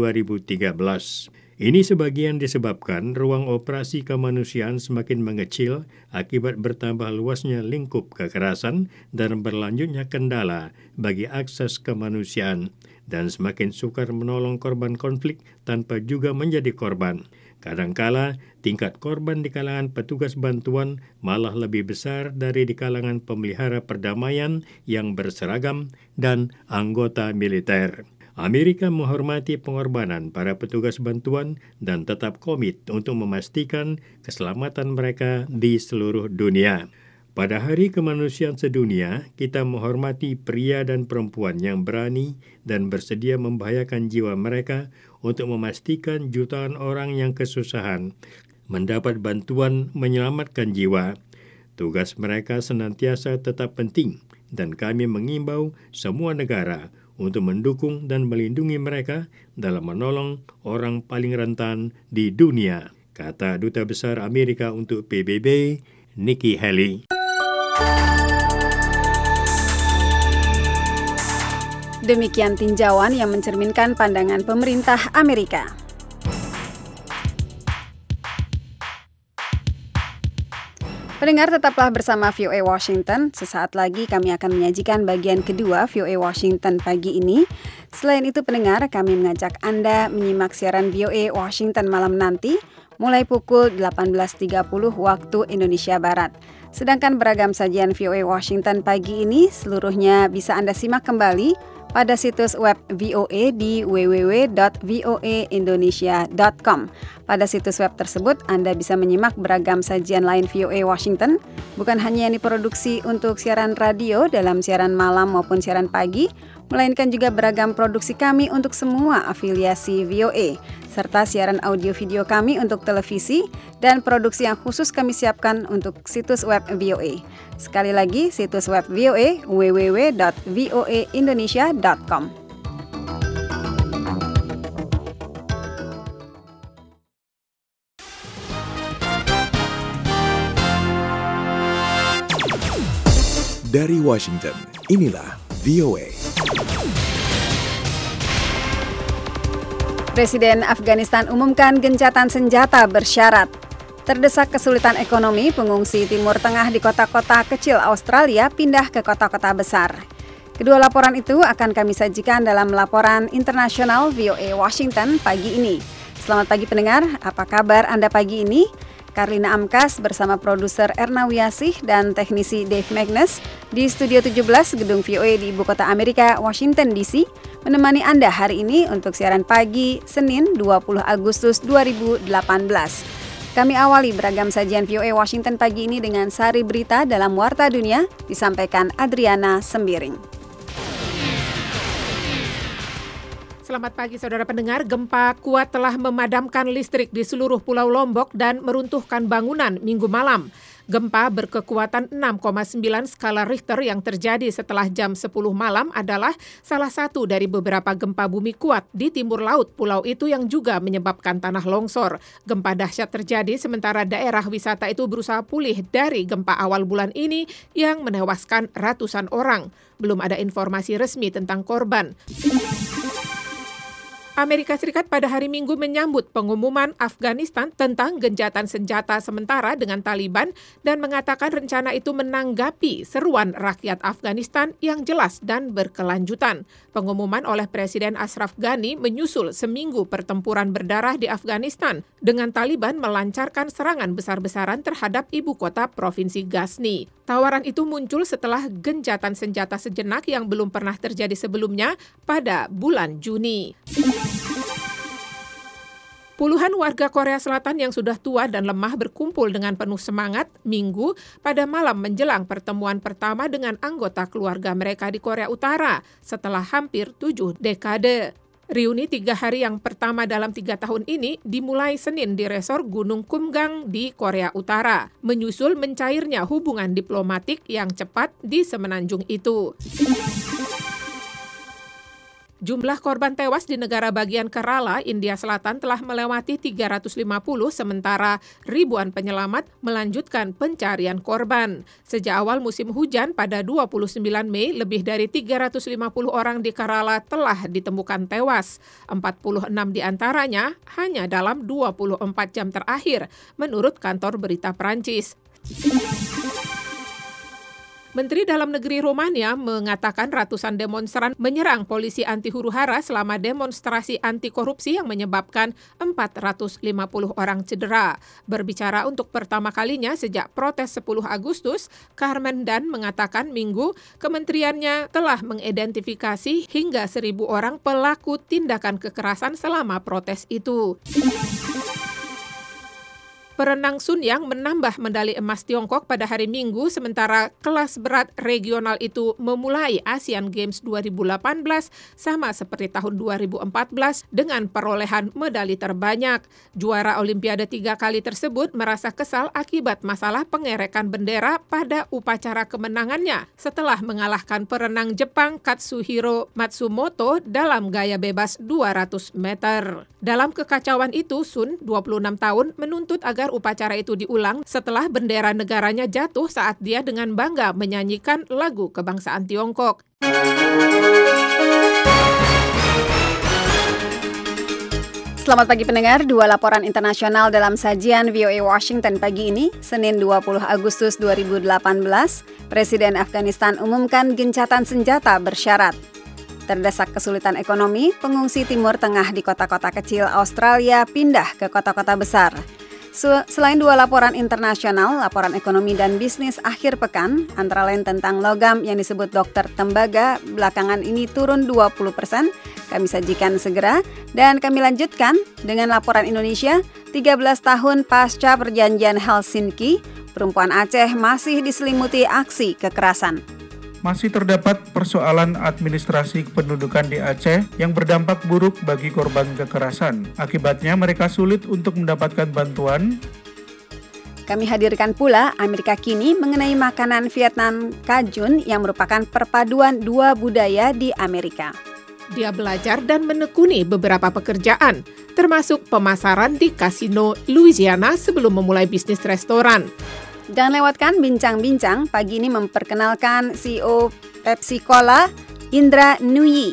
2013. Ini sebagian disebabkan ruang operasi kemanusiaan semakin mengecil akibat bertambah luasnya lingkup kekerasan dan berlanjutnya kendala bagi akses kemanusiaan dan semakin sukar menolong korban konflik tanpa juga menjadi korban. Kadangkala tingkat korban di kalangan petugas bantuan malah lebih besar dari di kalangan pemelihara perdamaian yang berseragam dan anggota militer. Amerika menghormati pengorbanan para petugas bantuan dan tetap komit untuk memastikan keselamatan mereka di seluruh dunia. Pada Hari Kemanusiaan Sedunia, kita menghormati pria dan perempuan yang berani dan bersedia membahayakan jiwa mereka untuk memastikan jutaan orang yang kesusahan mendapat bantuan menyelamatkan jiwa. Tugas mereka senantiasa tetap penting dan kami mengimbau semua negara untuk mendukung dan melindungi mereka dalam menolong orang paling rentan di dunia, kata Duta Besar Amerika untuk PBB, Nikki Haley. Demikian tinjauan yang mencerminkan pandangan pemerintah Amerika. Pendengar, tetaplah bersama VOA Washington. Sesaat lagi kami akan menyajikan bagian kedua VOA Washington pagi ini. Selain itu pendengar, kami mengajak Anda menyimak siaran VOA Washington malam nanti mulai pukul 18.30 waktu Indonesia Barat. Sedangkan beragam sajian VOA Washington pagi ini seluruhnya bisa Anda simak kembali pada situs web VOA di www.voaindonesia.com. Pada situs web tersebut, Anda bisa menyimak beragam sajian lain VOA Washington, bukan hanya yang diproduksi untuk siaran radio dalam siaran malam maupun siaran pagi, melainkan juga beragam produksi kami untuk semua afiliasi VOA, serta siaran audio video kami untuk televisi dan produksi yang khusus kami siapkan untuk situs web VOA. Sekali lagi, situs web VOA www.voaindonesia.com. Dari Washington, inilah VOA. Presiden Afghanistan umumkan gencatan senjata bersyarat. Terdesak kesulitan ekonomi, pengungsi Timur Tengah di kota-kota kecil Australia pindah ke kota-kota besar. Kedua laporan itu akan kami sajikan dalam laporan internasional VOA Washington pagi ini. Selamat pagi pendengar, apa kabar Anda pagi ini? Karlina Amkas bersama produser Erna Wiasih dan teknisi Dave Magnus di Studio 17 Gedung VOA di Ibu Kota Amerika, Washington DC, menemani Anda hari ini untuk siaran pagi Senin 20 Agustus 2018. Kami awali beragam sajian VOA Washington pagi ini dengan sari berita dalam Warta Dunia, disampaikan Adriana Sembiring. Selamat pagi saudara pendengar, gempa kuat telah memadamkan listrik di seluruh Pulau Lombok dan meruntuhkan bangunan Minggu malam. Gempa berkekuatan 6,9 skala Richter yang terjadi setelah jam 10 malam adalah salah satu dari beberapa gempa bumi kuat di timur laut pulau itu yang juga menyebabkan tanah longsor. Gempa dahsyat terjadi sementara daerah wisata itu berusaha pulih dari gempa awal bulan ini yang menewaskan ratusan orang. Belum ada informasi resmi tentang korban. Amerika Serikat pada hari Minggu menyambut pengumuman Afghanistan tentang gencatan senjata sementara dengan Taliban dan mengatakan rencana itu menanggapi seruan rakyat Afghanistan yang jelas dan berkelanjutan. Pengumuman oleh Presiden Ashraf Ghani menyusul seminggu pertempuran berdarah di Afghanistan dengan Taliban melancarkan serangan besar-besaran terhadap ibu kota Provinsi Ghazni. Tawaran itu muncul setelah gencatan senjata sejenak yang belum pernah terjadi sebelumnya pada bulan Juni. Puluhan warga Korea Selatan yang sudah tua dan lemah berkumpul dengan penuh semangat Minggu pada malam menjelang pertemuan pertama dengan anggota keluarga mereka di Korea Utara setelah hampir 7 dekade. Reuni 3 hari yang pertama dalam 3 tahun ini dimulai Senin di resor Gunung Kumgang di Korea Utara, menyusul mencairnya hubungan diplomatik yang cepat di semenanjung itu. Jumlah korban tewas di negara bagian Kerala, India Selatan telah melewati 350 sementara ribuan penyelamat melanjutkan pencarian korban. Sejak awal musim hujan pada 29 Mei, lebih dari 350 orang di Kerala telah ditemukan tewas. 46 diantaranya hanya dalam 24 jam terakhir, menurut kantor berita Prancis. Menteri Dalam Negeri Rumania mengatakan ratusan demonstran menyerang polisi anti huru-hara selama demonstrasi anti korupsi yang menyebabkan 450 orang cedera. Berbicara untuk pertama kalinya sejak protes 10 Agustus, Carmen Dan mengatakan Minggu kementeriannya telah mengidentifikasi hingga 1.000 orang pelaku tindakan kekerasan selama protes itu. Perenang Sun Yang menambah medali emas Tiongkok pada hari Minggu, sementara kelas berat regional itu memulai Asian Games 2018 sama seperti tahun 2014 dengan perolehan medali terbanyak. Juara Olimpiade 3 kali tersebut merasa kesal akibat masalah pengerekan bendera pada upacara kemenangannya setelah mengalahkan perenang Jepang Katsuhiro Matsumoto dalam gaya bebas 200 meter. Dalam kekacauan itu, Sun, 26 tahun, menuntut agar upacara itu diulang setelah bendera negaranya jatuh saat dia dengan bangga menyanyikan lagu kebangsaan Tiongkok. Selamat pagi pendengar, dua laporan internasional dalam sajian VOA Washington pagi ini, Senin 20 Agustus 2018, Presiden Afghanistan umumkan gencatan senjata bersyarat. Terdesak kesulitan ekonomi, pengungsi Timur Tengah di kota-kota kecil Australia pindah ke kota-kota besar. Selain dua laporan internasional, laporan ekonomi dan bisnis akhir pekan, antara lain tentang logam yang disebut Dr. Tembaga, belakangan ini turun 20%, kami sajikan segera, dan kami lanjutkan dengan laporan Indonesia, 13 tahun pasca perjanjian Helsinki, perempuan Aceh masih diselimuti aksi kekerasan. Masih terdapat persoalan administrasi kependudukan di Aceh yang berdampak buruk bagi korban kekerasan. Akibatnya mereka sulit untuk mendapatkan bantuan. Kami hadirkan pula Amerika Kini mengenai makanan Vietnam Cajun yang merupakan perpaduan dua budaya di Amerika. Dia belajar dan menekuni beberapa pekerjaan, termasuk pemasaran di kasino Louisiana sebelum memulai bisnis restoran. Jangan lewatkan bincang-bincang, pagi ini memperkenalkan CEO Pepsi Cola, Indra Nuyi.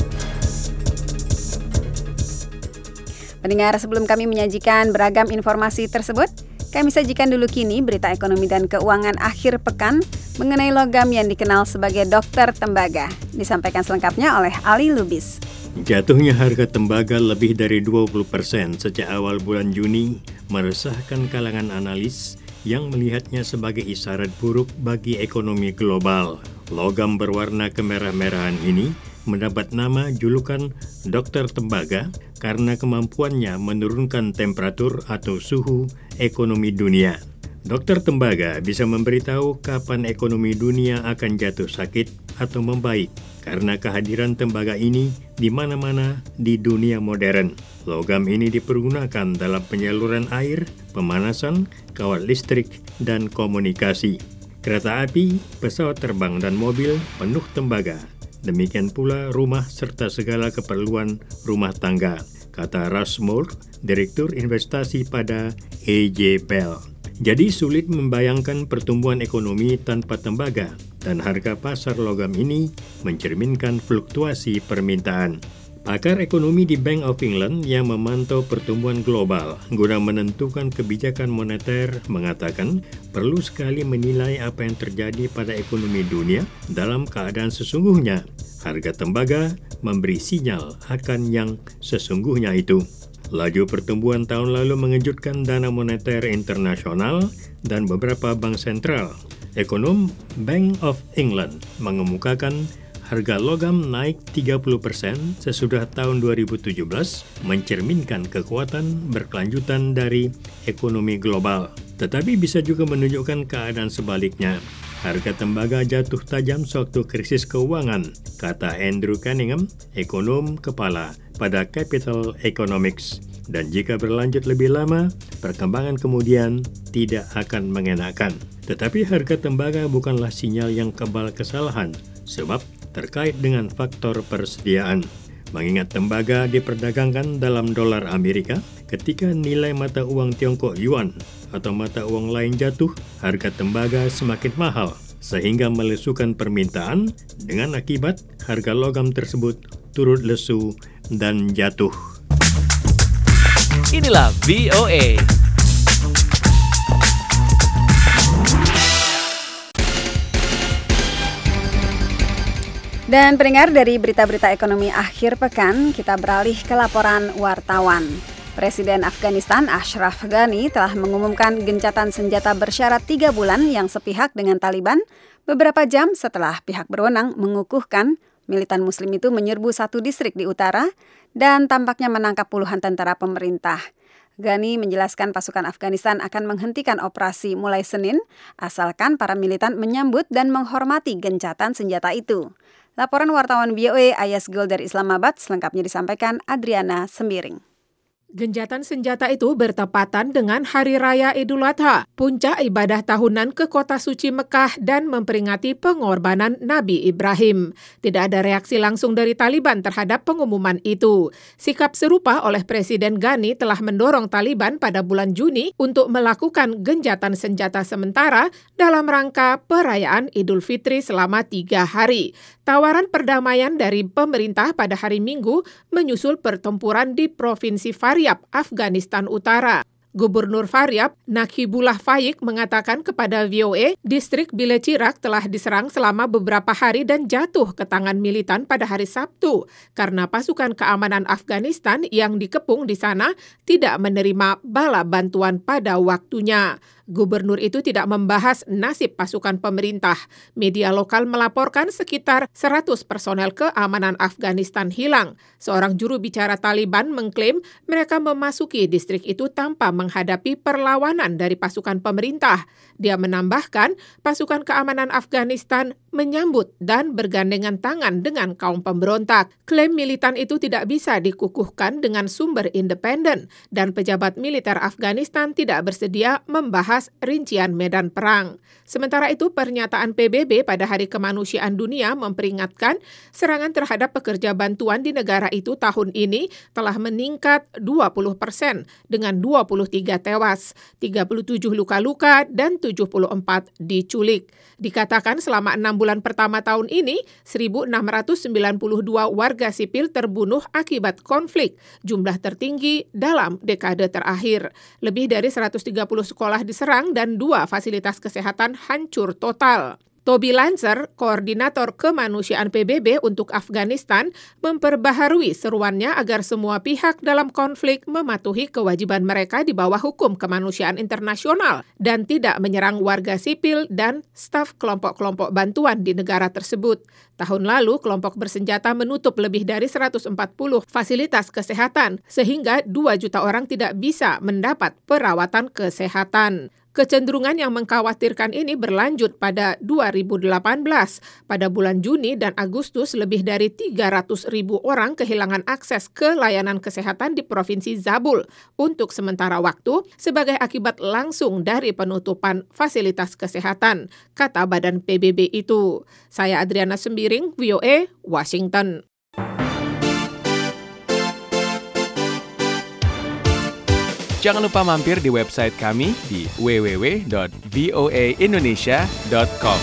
Pendengar, sebelum kami menyajikan beragam informasi tersebut, kami sajikan dulu kini berita ekonomi dan keuangan akhir pekan mengenai logam yang dikenal sebagai Dr. Tembaga. Disampaikan selengkapnya oleh Ali Lubis. Jatuhnya harga tembaga lebih dari 20% sejak awal bulan Juni meresahkan kalangan analis yang melihatnya sebagai isyarat buruk bagi ekonomi global. Logam berwarna kemerah-merahan ini mendapat nama julukan Dr. Tembaga karena kemampuannya menurunkan temperatur atau suhu ekonomi dunia. Dr. Tembaga bisa memberitahu kapan ekonomi dunia akan jatuh sakit atau membaik karena kehadiran tembaga ini di mana-mana di dunia modern. Logam ini dipergunakan dalam penyaluran air, pemanasan, kawat listrik, dan komunikasi. Kereta api, pesawat terbang, dan mobil penuh tembaga. Demikian pula rumah serta segala keperluan rumah tangga, kata Rushmore, Direktur Investasi pada A.J. Bell. Jadi sulit membayangkan pertumbuhan ekonomi tanpa tembaga, dan harga pasar logam ini mencerminkan fluktuasi permintaan. Pakar ekonomi di Bank of England yang memantau pertumbuhan global guna menentukan kebijakan moneter mengatakan perlu sekali menilai apa yang terjadi pada ekonomi dunia dalam keadaan sesungguhnya. Harga tembaga memberi sinyal akan yang sesungguhnya itu. Laju pertumbuhan tahun lalu mengejutkan Dana Moneter Internasional dan beberapa bank sentral. Ekonom Bank of England mengemukakan harga logam naik 30% sesudah tahun 2017 mencerminkan kekuatan berkelanjutan dari ekonomi global. Tetapi bisa juga menunjukkan keadaan sebaliknya. Harga tembaga jatuh tajam sewaktu krisis keuangan, kata Andrew Cunningham, ekonom kepala pada Capital Economics. Dan jika berlanjut lebih lama, perkembangan kemudian tidak akan mengenakan. Tetapi harga tembaga bukanlah sinyal yang kebal kesalahan, sebab terkait dengan faktor persediaan. Mengingat tembaga diperdagangkan dalam dolar Amerika, ketika nilai mata uang Tiongkok Yuan atau mata uang lain jatuh, harga tembaga semakin mahal, sehingga melesukan permintaan dengan akibat harga logam tersebut turut lesu dan jatuh. Inilah VOA. Dan pendengar, dari berita-berita ekonomi akhir pekan, kita beralih ke laporan wartawan. Presiden Afghanistan Ashraf Ghani telah mengumumkan gencatan senjata bersyarat 3 bulan yang sepihak dengan Taliban beberapa jam setelah pihak berwenang mengukuhkan militan muslim itu menyerbu satu distrik di utara dan tampaknya menangkap puluhan tentara pemerintah. Ghani menjelaskan pasukan Afghanistan akan menghentikan operasi mulai Senin, asalkan para militan menyambut dan menghormati gencatan senjata itu. Laporan wartawan VOA Ayas Gul dari Islamabad selengkapnya disampaikan Adriana Sembiring. Genjatan senjata itu bertepatan dengan Hari Raya Idul Adha, puncak ibadah tahunan ke kota suci Mekah dan memperingati pengorbanan Nabi Ibrahim. Tidak ada reaksi langsung dari Taliban terhadap pengumuman itu. Sikap serupa oleh Presiden Ghani telah mendorong Taliban pada bulan Juni untuk melakukan genjatan senjata sementara dalam rangka perayaan Idul Fitri selama 3 hari. Tawaran perdamaian dari pemerintah pada hari Minggu menyusul pertempuran di Provinsi Faryab, Afghanistan Utara. Gubernur Faryab, Nakhibullah Faik, mengatakan kepada VOA, distrik Bilecirak telah diserang selama beberapa hari dan jatuh ke tangan militan pada hari Sabtu karena pasukan keamanan Afghanistan yang dikepung di sana tidak menerima bala bantuan pada waktunya. Gubernur itu tidak membahas nasib pasukan pemerintah. Media lokal melaporkan sekitar 100 personel keamanan Afghanistan hilang. Seorang juru bicara Taliban mengklaim mereka memasuki distrik itu tanpa menghadapi perlawanan dari pasukan pemerintah. Dia menambahkan pasukan keamanan Afghanistan menyambut dan bergandengan tangan dengan kaum pemberontak. Klaim militan itu tidak bisa dikukuhkan dengan sumber independen dan pejabat militer Afghanistan tidak bersedia membahas rincian medan perang. Sementara itu, pernyataan PBB pada Hari Kemanusiaan Dunia memperingatkan serangan terhadap pekerja bantuan di negara itu tahun ini telah meningkat 20% dengan 23 tewas, 37 luka-luka, dan 74 diculik. Dikatakan selama 6 bulan pertama tahun ini, 1.692 warga sipil terbunuh akibat konflik, jumlah tertinggi dalam dekade terakhir. Lebih dari 130 sekolah diserang dan 2 fasilitas kesehatan hancur total. Toby Lancer, koordinator kemanusiaan PBB untuk Afghanistan, memperbaharui seruannya agar semua pihak dalam konflik mematuhi kewajiban mereka di bawah hukum kemanusiaan internasional dan tidak menyerang warga sipil dan staf kelompok-kelompok bantuan di negara tersebut. Tahun lalu, kelompok bersenjata menutup lebih dari 140 fasilitas kesehatan, sehingga 2 juta orang tidak bisa mendapat perawatan kesehatan. Kecenderungan yang mengkhawatirkan ini berlanjut pada 2018. Pada bulan Juni dan Agustus, lebih dari 300.000 orang kehilangan akses ke layanan kesehatan di Provinsi Zabul untuk sementara waktu sebagai akibat langsung dari penutupan fasilitas kesehatan, kata Badan PBB itu. Saya Adriana Sembiring, VOA, Washington. Jangan lupa mampir di website kami di www.voaindonesia.com.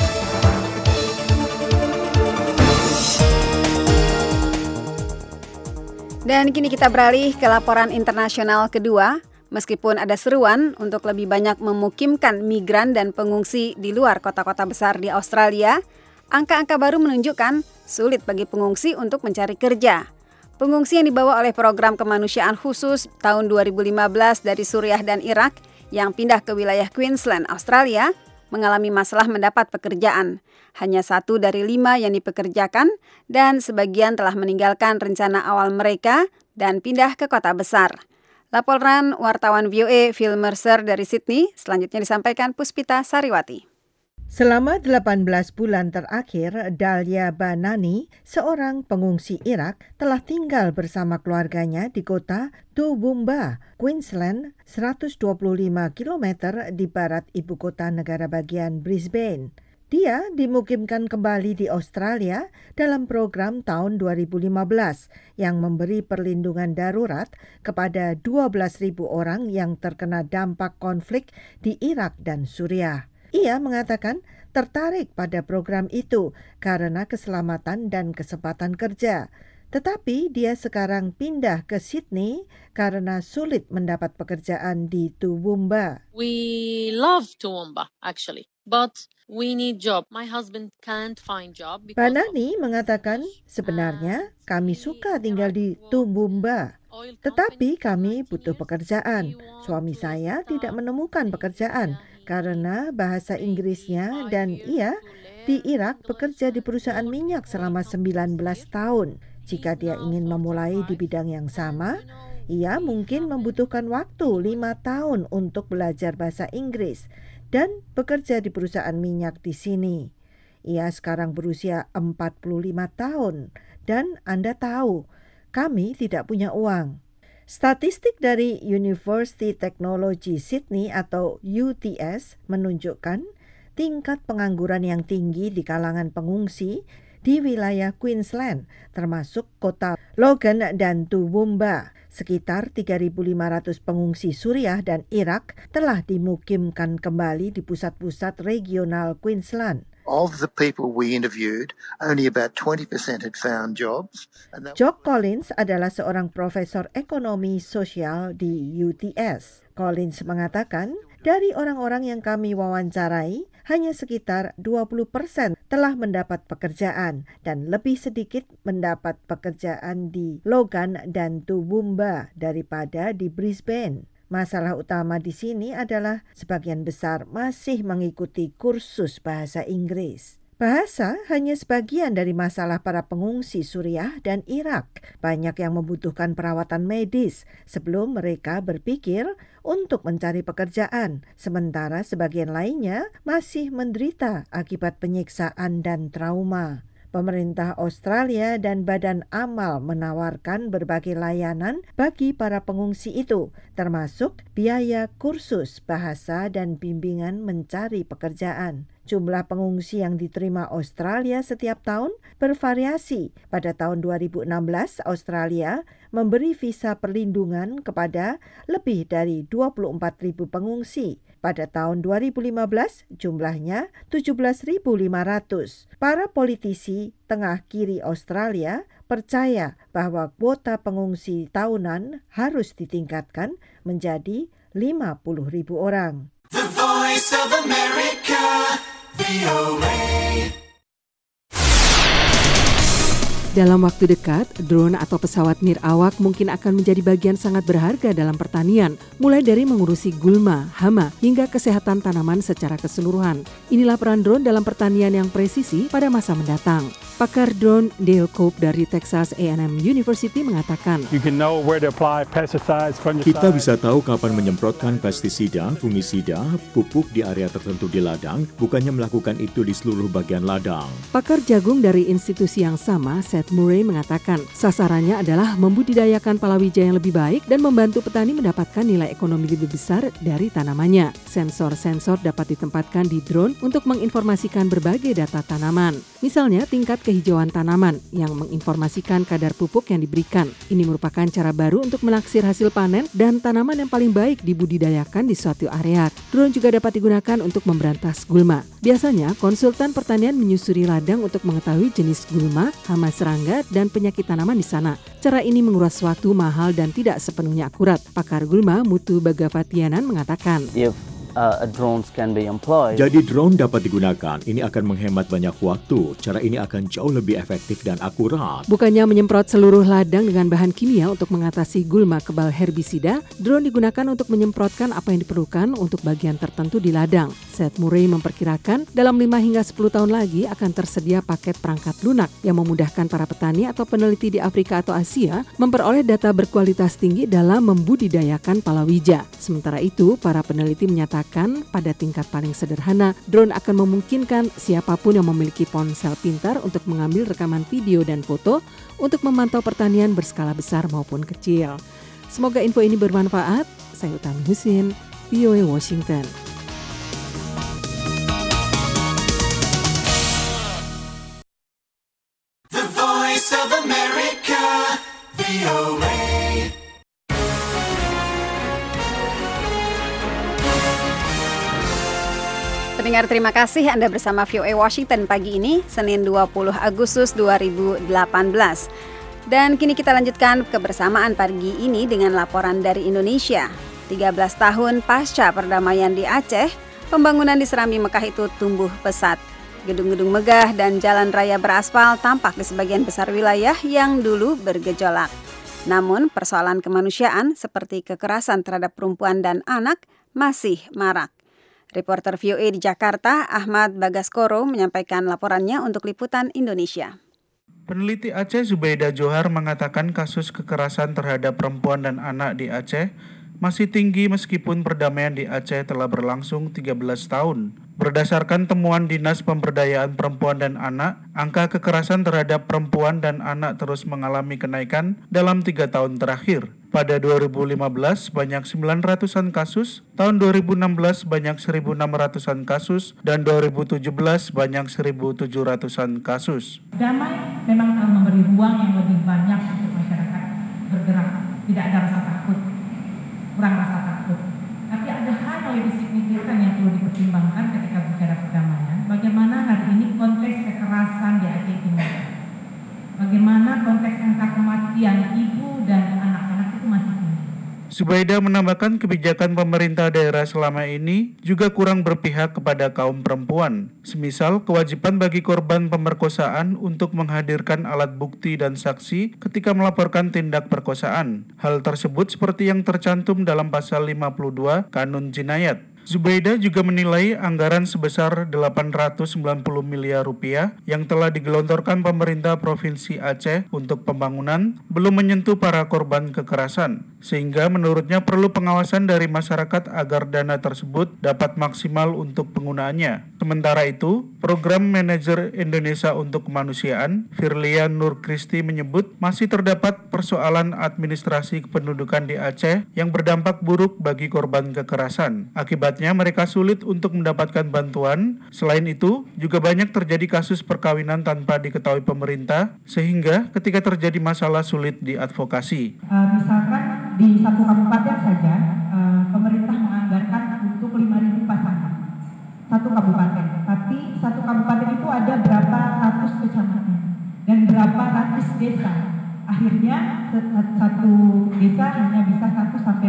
Dan kini kita beralih ke laporan internasional kedua. Meskipun ada seruan untuk lebih banyak memukimkan migran dan pengungsi di luar kota-kota besar di Australia, angka-angka baru menunjukkan sulit bagi pengungsi untuk mencari kerja. Pengungsi yang dibawa oleh program kemanusiaan khusus tahun 2015 dari Suriah dan Irak yang pindah ke wilayah Queensland, Australia, mengalami masalah mendapat pekerjaan. Hanya 1 dari 5 yang dipekerjakan dan sebagian telah meninggalkan rencana awal mereka dan pindah ke kota besar. Laporan wartawan VOA Phil Mercer dari Sydney, selanjutnya disampaikan Puspita Sariwati. Selama 18 bulan terakhir, Dalia Banani, seorang pengungsi Irak, telah tinggal bersama keluarganya di kota Toowoomba, Queensland, 125 km di barat ibu kota negara bagian Brisbane. Dia dimukimkan kembali di Australia dalam program tahun 2015 yang memberi perlindungan darurat kepada 12.000 orang yang terkena dampak konflik di Irak dan Suriah. Ia mengatakan tertarik pada program itu karena keselamatan dan kesempatan kerja. Tetapi dia sekarang pindah ke Sydney karena sulit mendapat pekerjaan di Toowoomba. We love Toowoomba actually, but we need job. My husband can't find job. Banani mengatakan sebenarnya kami suka tinggal di Toowoomba. Tetapi kami butuh pekerjaan. Suami saya tidak menemukan pekerjaan karena bahasa Inggrisnya dan ia di Irak bekerja di perusahaan minyak selama 19 tahun. Jika dia ingin memulai di bidang yang sama, ia mungkin membutuhkan waktu 5 tahun untuk belajar bahasa Inggris dan bekerja di perusahaan minyak di sini. Ia sekarang berusia 45 tahun dan Anda tahu, kami tidak punya uang. Statistik dari University Technology Sydney atau UTS menunjukkan tingkat pengangguran yang tinggi di kalangan pengungsi di wilayah Queensland, termasuk kota Logan dan Toowoomba. Sekitar 3.500 pengungsi Suriah dan Irak telah dimukimkan kembali di pusat-pusat regional Queensland. Of the people we interviewed, only about 20% had found jobs. Jock Collins adalah seorang profesor ekonomi sosial di UTS. Collins mengatakan, dari orang-orang yang kami wawancarai, hanya sekitar 20% telah mendapat pekerjaan dan lebih sedikit mendapat pekerjaan di Logan dan Toowoomba daripada di Brisbane. Masalah utama di sini adalah sebagian besar masih mengikuti kursus bahasa Inggris. Bahasa hanya sebagian dari masalah para pengungsi Suriah dan Irak. Banyak yang membutuhkan perawatan medis sebelum mereka berpikir untuk mencari pekerjaan, sementara sebagian lainnya masih menderita akibat penyiksaan dan trauma. Pemerintah Australia dan Badan Amal menawarkan berbagai layanan bagi para pengungsi itu, termasuk biaya kursus bahasa dan bimbingan mencari pekerjaan. Jumlah pengungsi yang diterima Australia setiap tahun bervariasi. Pada tahun 2016, Australia memberi visa perlindungan kepada lebih dari 24.000 pengungsi. Pada tahun 2015, jumlahnya 17.500. Para politisi tengah kiri Australia percaya bahwa kuota pengungsi tahunan harus ditingkatkan menjadi 50.000 orang. The Voice of America, VOA. Dalam waktu dekat, drone atau pesawat nirawak mungkin akan menjadi bagian sangat berharga dalam pertanian, mulai dari mengurusi gulma, hama, hingga kesehatan tanaman secara keseluruhan. Inilah peran drone dalam pertanian yang presisi pada masa mendatang. Pakar drone Dale Cope dari Texas A&M University mengatakan, kita bisa tahu kapan menyemprotkan pestisida, fungisida, pupuk di area tertentu di ladang, bukannya melakukan itu di seluruh bagian ladang. Pakar jagung dari institusi yang sama, Seth Murray mengatakan, sasarannya adalah membudidayakan palawija yang lebih baik dan membantu petani mendapatkan nilai ekonomi lebih besar dari tanamannya. Sensor-sensor dapat ditempatkan di drone untuk menginformasikan berbagai data tanaman. Misalnya tingkat kehijauan tanaman yang menginformasikan kadar pupuk yang diberikan. Ini merupakan cara baru untuk menaksir hasil panen dan tanaman yang paling baik dibudidayakan di suatu area. Drone juga dapat digunakan untuk memberantas gulma. Biasanya, konsultan pertanian menyusuri ladang untuk mengetahui jenis gulma, hama serangga, dan penyakit tanaman di sana. Cara ini menguras waktu, mahal, dan tidak sepenuhnya akurat. Pakar gulma Mutu Bagavatianan mengatakan, drones can be employed. Jadi drone dapat digunakan. Ini akan menghemat banyak waktu. Cara ini akan jauh lebih efektif dan akurat. Bukannya menyemprot seluruh ladang dengan bahan kimia untuk mengatasi gulma kebal herbisida, drone digunakan untuk menyemprotkan apa yang diperlukan untuk bagian tertentu di ladang. Seth Murray memperkirakan dalam 5 hingga 10 tahun lagi akan tersedia paket perangkat lunak yang memudahkan para petani atau peneliti di Afrika atau Asia memperoleh data berkualitas tinggi dalam membudidayakan palawija. Sementara itu, para peneliti menyatakan pada tingkat paling sederhana, drone akan memungkinkan siapapun yang memiliki ponsel pintar untuk mengambil rekaman video dan foto untuk memantau pertanian berskala besar maupun kecil. Semoga info ini bermanfaat. Saya Utami Husin, VOA Washington. The Voice of America, VOA. Pendengar, terima kasih Anda bersama VOA Washington pagi ini, Senin 20 Agustus 2018. Dan kini kita lanjutkan kebersamaan pagi ini dengan laporan dari Indonesia. 13 tahun pasca perdamaian di Aceh, pembangunan di Serambi Mekah itu tumbuh pesat. Gedung-gedung megah dan jalan raya beraspal tampak di sebagian besar wilayah yang dulu bergejolak. Namun persoalan kemanusiaan seperti kekerasan terhadap perempuan dan anak masih marak. Reporter VOA di Jakarta, Ahmad Bagaskoro, menyampaikan laporannya untuk Liputan Indonesia. Peneliti Aceh Zubaida Johar mengatakan kasus kekerasan terhadap perempuan dan anak di Aceh masih tinggi meskipun perdamaian di Aceh telah berlangsung 13 tahun. Berdasarkan temuan Dinas Pemberdayaan Perempuan dan Anak, angka kekerasan terhadap perempuan dan anak terus mengalami kenaikan dalam 3 tahun terakhir. Pada 2015 banyak 900-an kasus, tahun 2016 banyak 1.600-an kasus, dan 2017 banyak 1.700-an kasus. Damai memang memberi ruang yang lebih banyak untuk masyarakat bergerak, tidak ada rasa takut, kurang rasa takut. Tapi ada hal yang lebih signifikan yang perlu dipertimbangkan ketika bicara perdamaian. Bagaimana hari ini konteks kekerasan di Aceh Timur? Bagaimana konteks angka kematian ibu dan anak-anak itu masih tinggi? Zubaida menambahkan kebijakan pemerintah daerah selama ini juga kurang berpihak kepada kaum perempuan. Semisal kewajiban bagi korban pemerkosaan untuk menghadirkan alat bukti dan saksi ketika melaporkan tindak perkosaan. Hal tersebut seperti yang tercantum dalam pasal 52 Kanun Jinayat. Zubaida juga menilai anggaran sebesar 890 miliar rupiah yang telah digelontorkan pemerintah Provinsi Aceh untuk pembangunan belum menyentuh para korban kekerasan, sehingga menurutnya perlu pengawasan dari masyarakat agar dana tersebut dapat maksimal untuk penggunaannya. Sementara itu, Program Manajer Indonesia untuk Kemanusiaan, Firlian Nur Kristi menyebut masih terdapat persoalan administrasi kependudukan di Aceh yang berdampak buruk bagi korban kekerasan. Akibatnya mereka sulit untuk mendapatkan bantuan. Selain itu, juga banyak terjadi kasus perkawinan tanpa diketahui pemerintah, sehingga ketika terjadi masalah sulit diadvokasi. Misalkan di satu kabupaten saja, pemerintah menganggarkan untuk 5.000 pasangan. Satu kabupaten, tapi satu kabupaten itu ada berapa ratus kecamatan dan berapa ratus desa. Akhirnya satu desa hanya bisa 1 sampai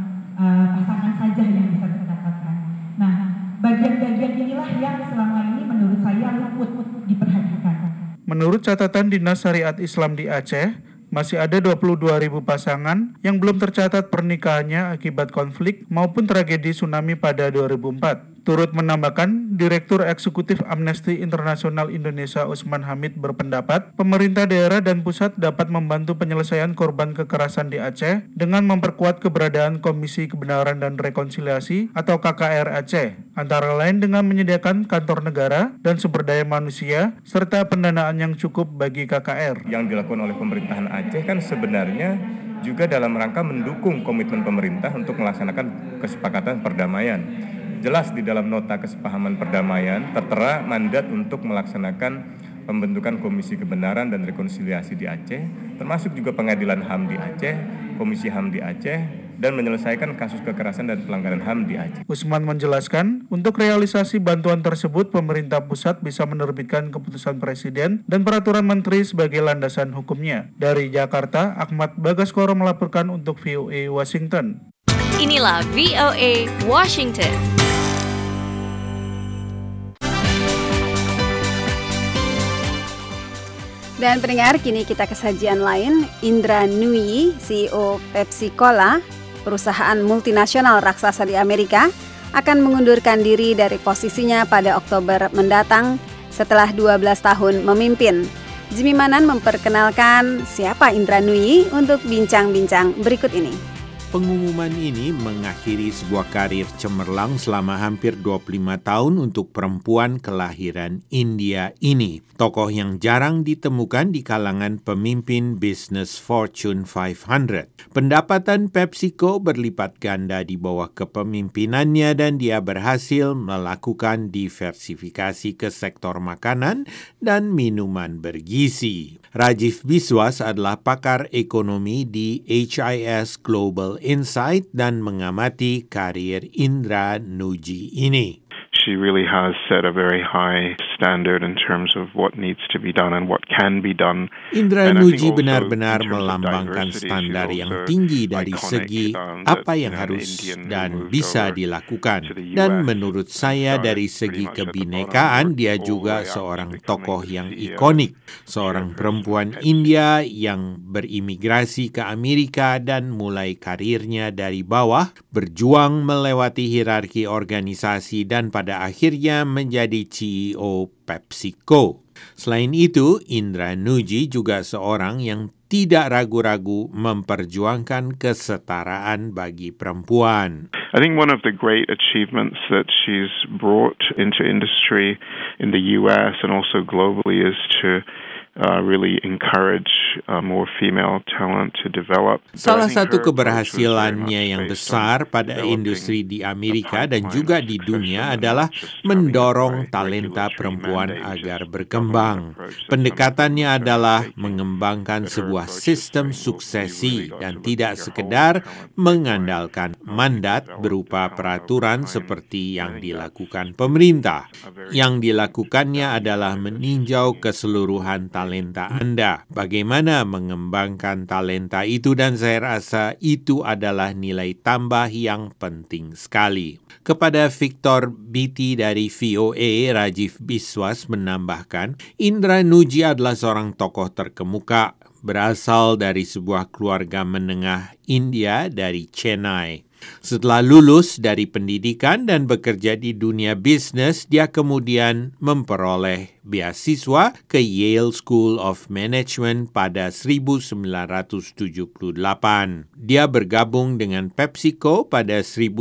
5 pasangan saja yang bisa terdapatkan. Nah, bagian-bagian inilah yang selama ini menurut saya luput diperhatikan. Menurut catatan Dinas Syariat Islam di Aceh, masih ada 22.000 pasangan yang belum tercatat pernikahannya akibat konflik maupun tragedi tsunami pada 2004. Turut menambahkan, Direktur Eksekutif Amnesty Internasional Indonesia Usman Hamid berpendapat, pemerintah daerah dan pusat dapat membantu penyelesaian korban kekerasan di Aceh dengan memperkuat keberadaan Komisi Kebenaran dan Rekonsiliasi atau KKR Aceh, antara lain dengan menyediakan kantor negara dan sumber daya manusia, serta pendanaan yang cukup bagi KKR. Yang dilakukan oleh pemerintahan Aceh kan sebenarnya juga dalam rangka mendukung komitmen pemerintah untuk melaksanakan kesepakatan perdamaian. Jelas di dalam nota kesepahaman perdamaian tertera mandat untuk melaksanakan pembentukan Komisi Kebenaran dan Rekonsiliasi di Aceh, termasuk juga Pengadilan HAM di Aceh, Komisi HAM di Aceh, dan menyelesaikan kasus kekerasan dan pelanggaran HAM di Aceh. Usman menjelaskan, untuk realisasi bantuan tersebut, pemerintah pusat bisa menerbitkan keputusan Presiden dan peraturan Menteri sebagai landasan hukumnya. Dari Jakarta, Ahmad Bagaskoro melaporkan untuk VOA Washington. Inilah VOA Washington. Dan pendengar, kini kita ke sajian lain. Indra Nooyi, CEO Pepsi Cola, perusahaan multinasional raksasa di Amerika, akan mengundurkan diri dari posisinya pada Oktober mendatang setelah 12 tahun memimpin. Jimmy Manan memperkenalkan siapa Indra Nooyi untuk bincang-bincang berikut ini. Pengumuman ini mengakhiri sebuah karir cemerlang selama hampir 25 tahun untuk perempuan kelahiran India ini. Tokoh yang jarang ditemukan di kalangan pemimpin bisnis Fortune 500. Pendapatan PepsiCo berlipat ganda di bawah kepemimpinannya dan dia berhasil melakukan diversifikasi ke sektor makanan dan minuman bergizi. Rajiv Biswas adalah pakar ekonomi di HIS Global Insight dan mengamati karir Indra Nooyi ini. She really has set a very high standard in terms of what needs to be done and what can be done. Indra Nooyi benar-benar melambangkan standar yang tinggi dari segi apa yang harus dan bisa dilakukan. Dan menurut saya dari segi kebinekaan dia juga seorang tokoh yang ikonik. Seorang perempuan India yang berimigrasi ke Amerika dan mulai karirnya dari bawah, berjuang melewati hierarki organisasi dan pada akhirnya menjadi CEO PepsiCo. Selain itu, Indra Nooyi juga seorang yang tidak ragu-ragu memperjuangkan kesetaraan bagi perempuan. I think one of the great achievements that she's brought into industry in the US and also globally is to really encourage more female talent to develop. Salah satu keberhasilannya yang besar pada industri di Amerika dan juga di dunia adalah mendorong talenta perempuan agar berkembang. Pendekatannya adalah mengembangkan sebuah sistem suksesi dan tidak sekedar mengandalkan mandat berupa peraturan seperti yang dilakukan pemerintah. Yang dilakukannya adalah meninjau keseluruhan talenta Anda. Bagaimana mengembangkan talenta itu, dan saya rasa itu adalah nilai tambah yang penting sekali. Kepada Victor Biti dari VOA, Rajiv Biswas menambahkan, Indra Nuji adalah seorang tokoh terkemuka, berasal dari sebuah keluarga menengah India dari Chennai. Setelah lulus dari pendidikan dan bekerja di dunia bisnis, dia kemudian memperoleh beasiswa ke Yale School of Management pada 1978. Dia bergabung dengan PepsiCo pada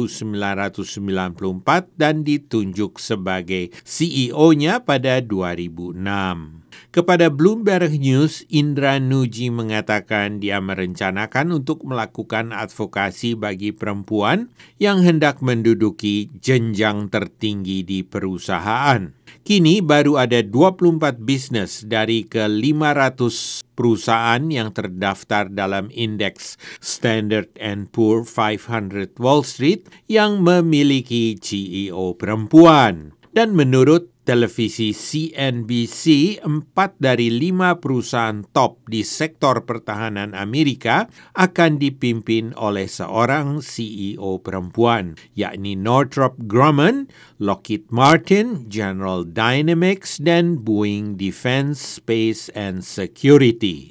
1994 dan ditunjuk sebagai CEO-nya pada 2006. Kepada Bloomberg News, Indra Nuji mengatakan dia merencanakan untuk melakukan advokasi bagi perempuan yang hendak menduduki jenjang tertinggi di perusahaan. Kini baru ada 24 bisnis dari ke-500 perusahaan yang terdaftar dalam indeks Standard & Poor's 500 Wall Street yang memiliki CEO perempuan. Dan menurut televisi CNBC, 4 dari 5 perusahaan top di sektor pertahanan Amerika akan dipimpin oleh seorang CEO perempuan, yakni Northrop Grumman, Lockheed Martin, General Dynamics, dan Boeing Defense, Space and Security.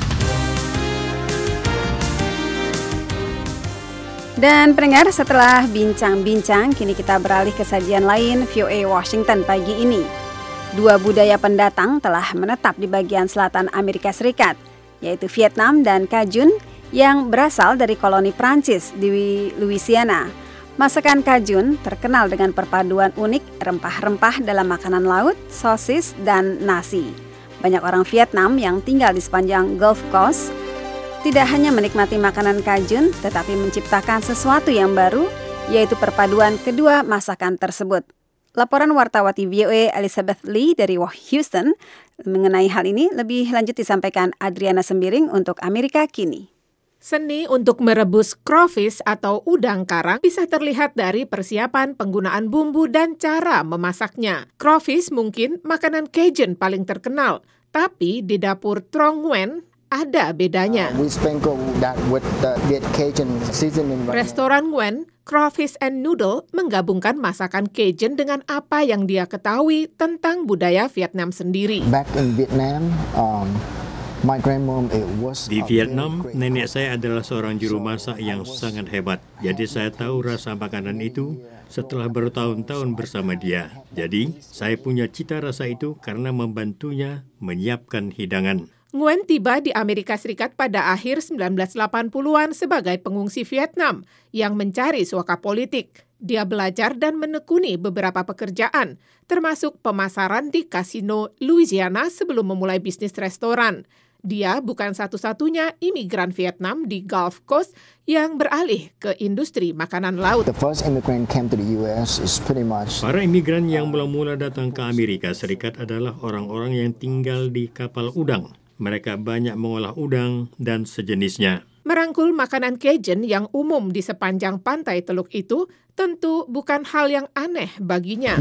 Dan pendengar, setelah bincang-bincang, kini kita beralih ke sajian lain VOA Washington pagi ini. 2 budaya pendatang telah menetap di bagian selatan Amerika Serikat, yaitu Vietnam dan Cajun yang berasal dari koloni Prancis di Louisiana. Masakan Cajun terkenal dengan perpaduan unik rempah-rempah dalam makanan laut, sosis, dan nasi. Banyak orang Vietnam yang tinggal di sepanjang Gulf Coast tidak hanya menikmati makanan Cajun, tetapi menciptakan sesuatu yang baru, yaitu perpaduan kedua masakan tersebut. Laporan wartawati VOA Elizabeth Lee dari Houston mengenai hal ini lebih lanjut disampaikan Adriana Sembiring untuk Amerika Kini. Seni untuk merebus crawfish atau udang karang bisa terlihat dari persiapan penggunaan bumbu dan cara memasaknya. Crawfish mungkin makanan Cajun paling terkenal, tapi di dapur Trong Nguyen ada bedanya. Restoran Nguyen, Crawfish and Noodle, menggabungkan masakan Cajun dengan apa yang dia ketahui tentang budaya Vietnam sendiri. Di Vietnam, nenek saya adalah seorang juru masak yang sangat hebat. Jadi saya tahu rasa makanan itu setelah bertahun-tahun bersama dia. Jadi saya punya cita rasa itu karena membantunya menyiapkan hidangan. Nguyen tiba di Amerika Serikat pada akhir 1980-an sebagai pengungsi Vietnam yang mencari suaka politik. Dia belajar dan menekuni beberapa pekerjaan, termasuk pemasaran di kasino Louisiana sebelum memulai bisnis restoran. Dia bukan satu-satunya imigran Vietnam di Gulf Coast yang beralih ke industri makanan laut. Para imigran yang mula-mula datang ke Amerika Serikat adalah orang-orang yang tinggal di kapal udang. Mereka banyak mengolah udang dan sejenisnya. Merangkul makanan Cajun yang umum di sepanjang pantai Teluk itu tentu bukan hal yang aneh baginya.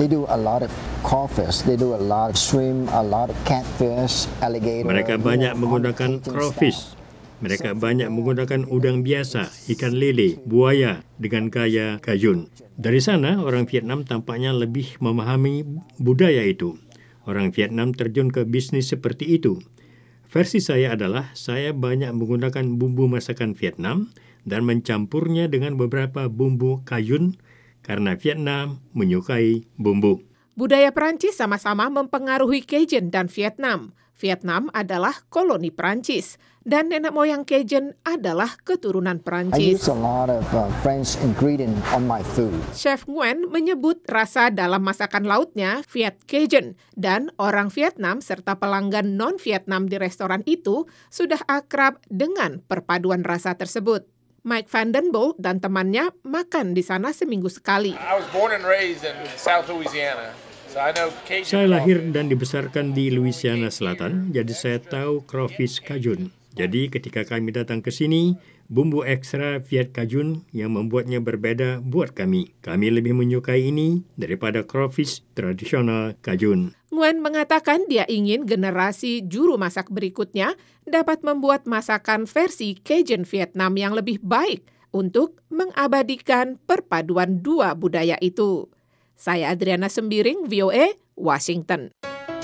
Mereka banyak menggunakan crawfish. Mereka banyak menggunakan udang biasa, ikan lele, buaya dengan gaya Cajun. Dari sana, orang Vietnam tampaknya lebih memahami budaya itu. Orang Vietnam terjun ke bisnis seperti itu. Versi saya adalah saya banyak menggunakan bumbu masakan Vietnam dan mencampurnya dengan beberapa bumbu Cajun karena Vietnam menyukai bumbu. Budaya Perancis sama-sama mempengaruhi Cajun dan Vietnam. Vietnam adalah koloni Prancis dan nenek moyang Cajun adalah keturunan Prancis. French ingredient on my food. Chef Nguyen menyebut rasa dalam masakan lautnya Viet Cajun dan orang Vietnam serta pelanggan non-Vietnam di restoran itu sudah akrab dengan perpaduan rasa tersebut. Mike Vandenbold dan temannya makan di sana seminggu sekali. I was born and raised in South Louisiana. Saya lahir dan dibesarkan di Louisiana Selatan, jadi saya tahu crawfish Cajun. Jadi ketika kami datang ke sini, bumbu ekstra Viet Cajun yang membuatnya berbeda buat kami. Kami lebih menyukai ini daripada crawfish tradisional Cajun. Nguyen mengatakan dia ingin generasi juru masak berikutnya dapat membuat masakan versi Cajun Vietnam yang lebih baik untuk mengabadikan perpaduan dua budaya itu. Saya Adriana Sembiring, VOA, Washington.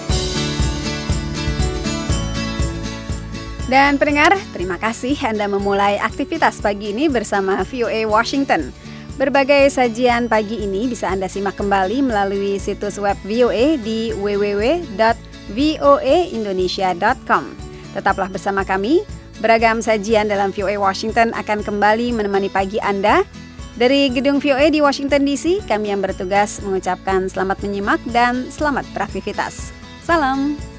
Dan pendengar, terima kasih Anda memulai aktivitas pagi ini bersama VOA Washington. Berbagai sajian pagi ini bisa Anda simak kembali melalui situs web VOA di www.voaindonesia.com. Tetaplah bersama kami, beragam sajian dalam VOA Washington akan kembali menemani pagi Anda. Dari gedung VOA di Washington DC, kami yang bertugas mengucapkan selamat menyimak dan selamat beraktivitas. Salam.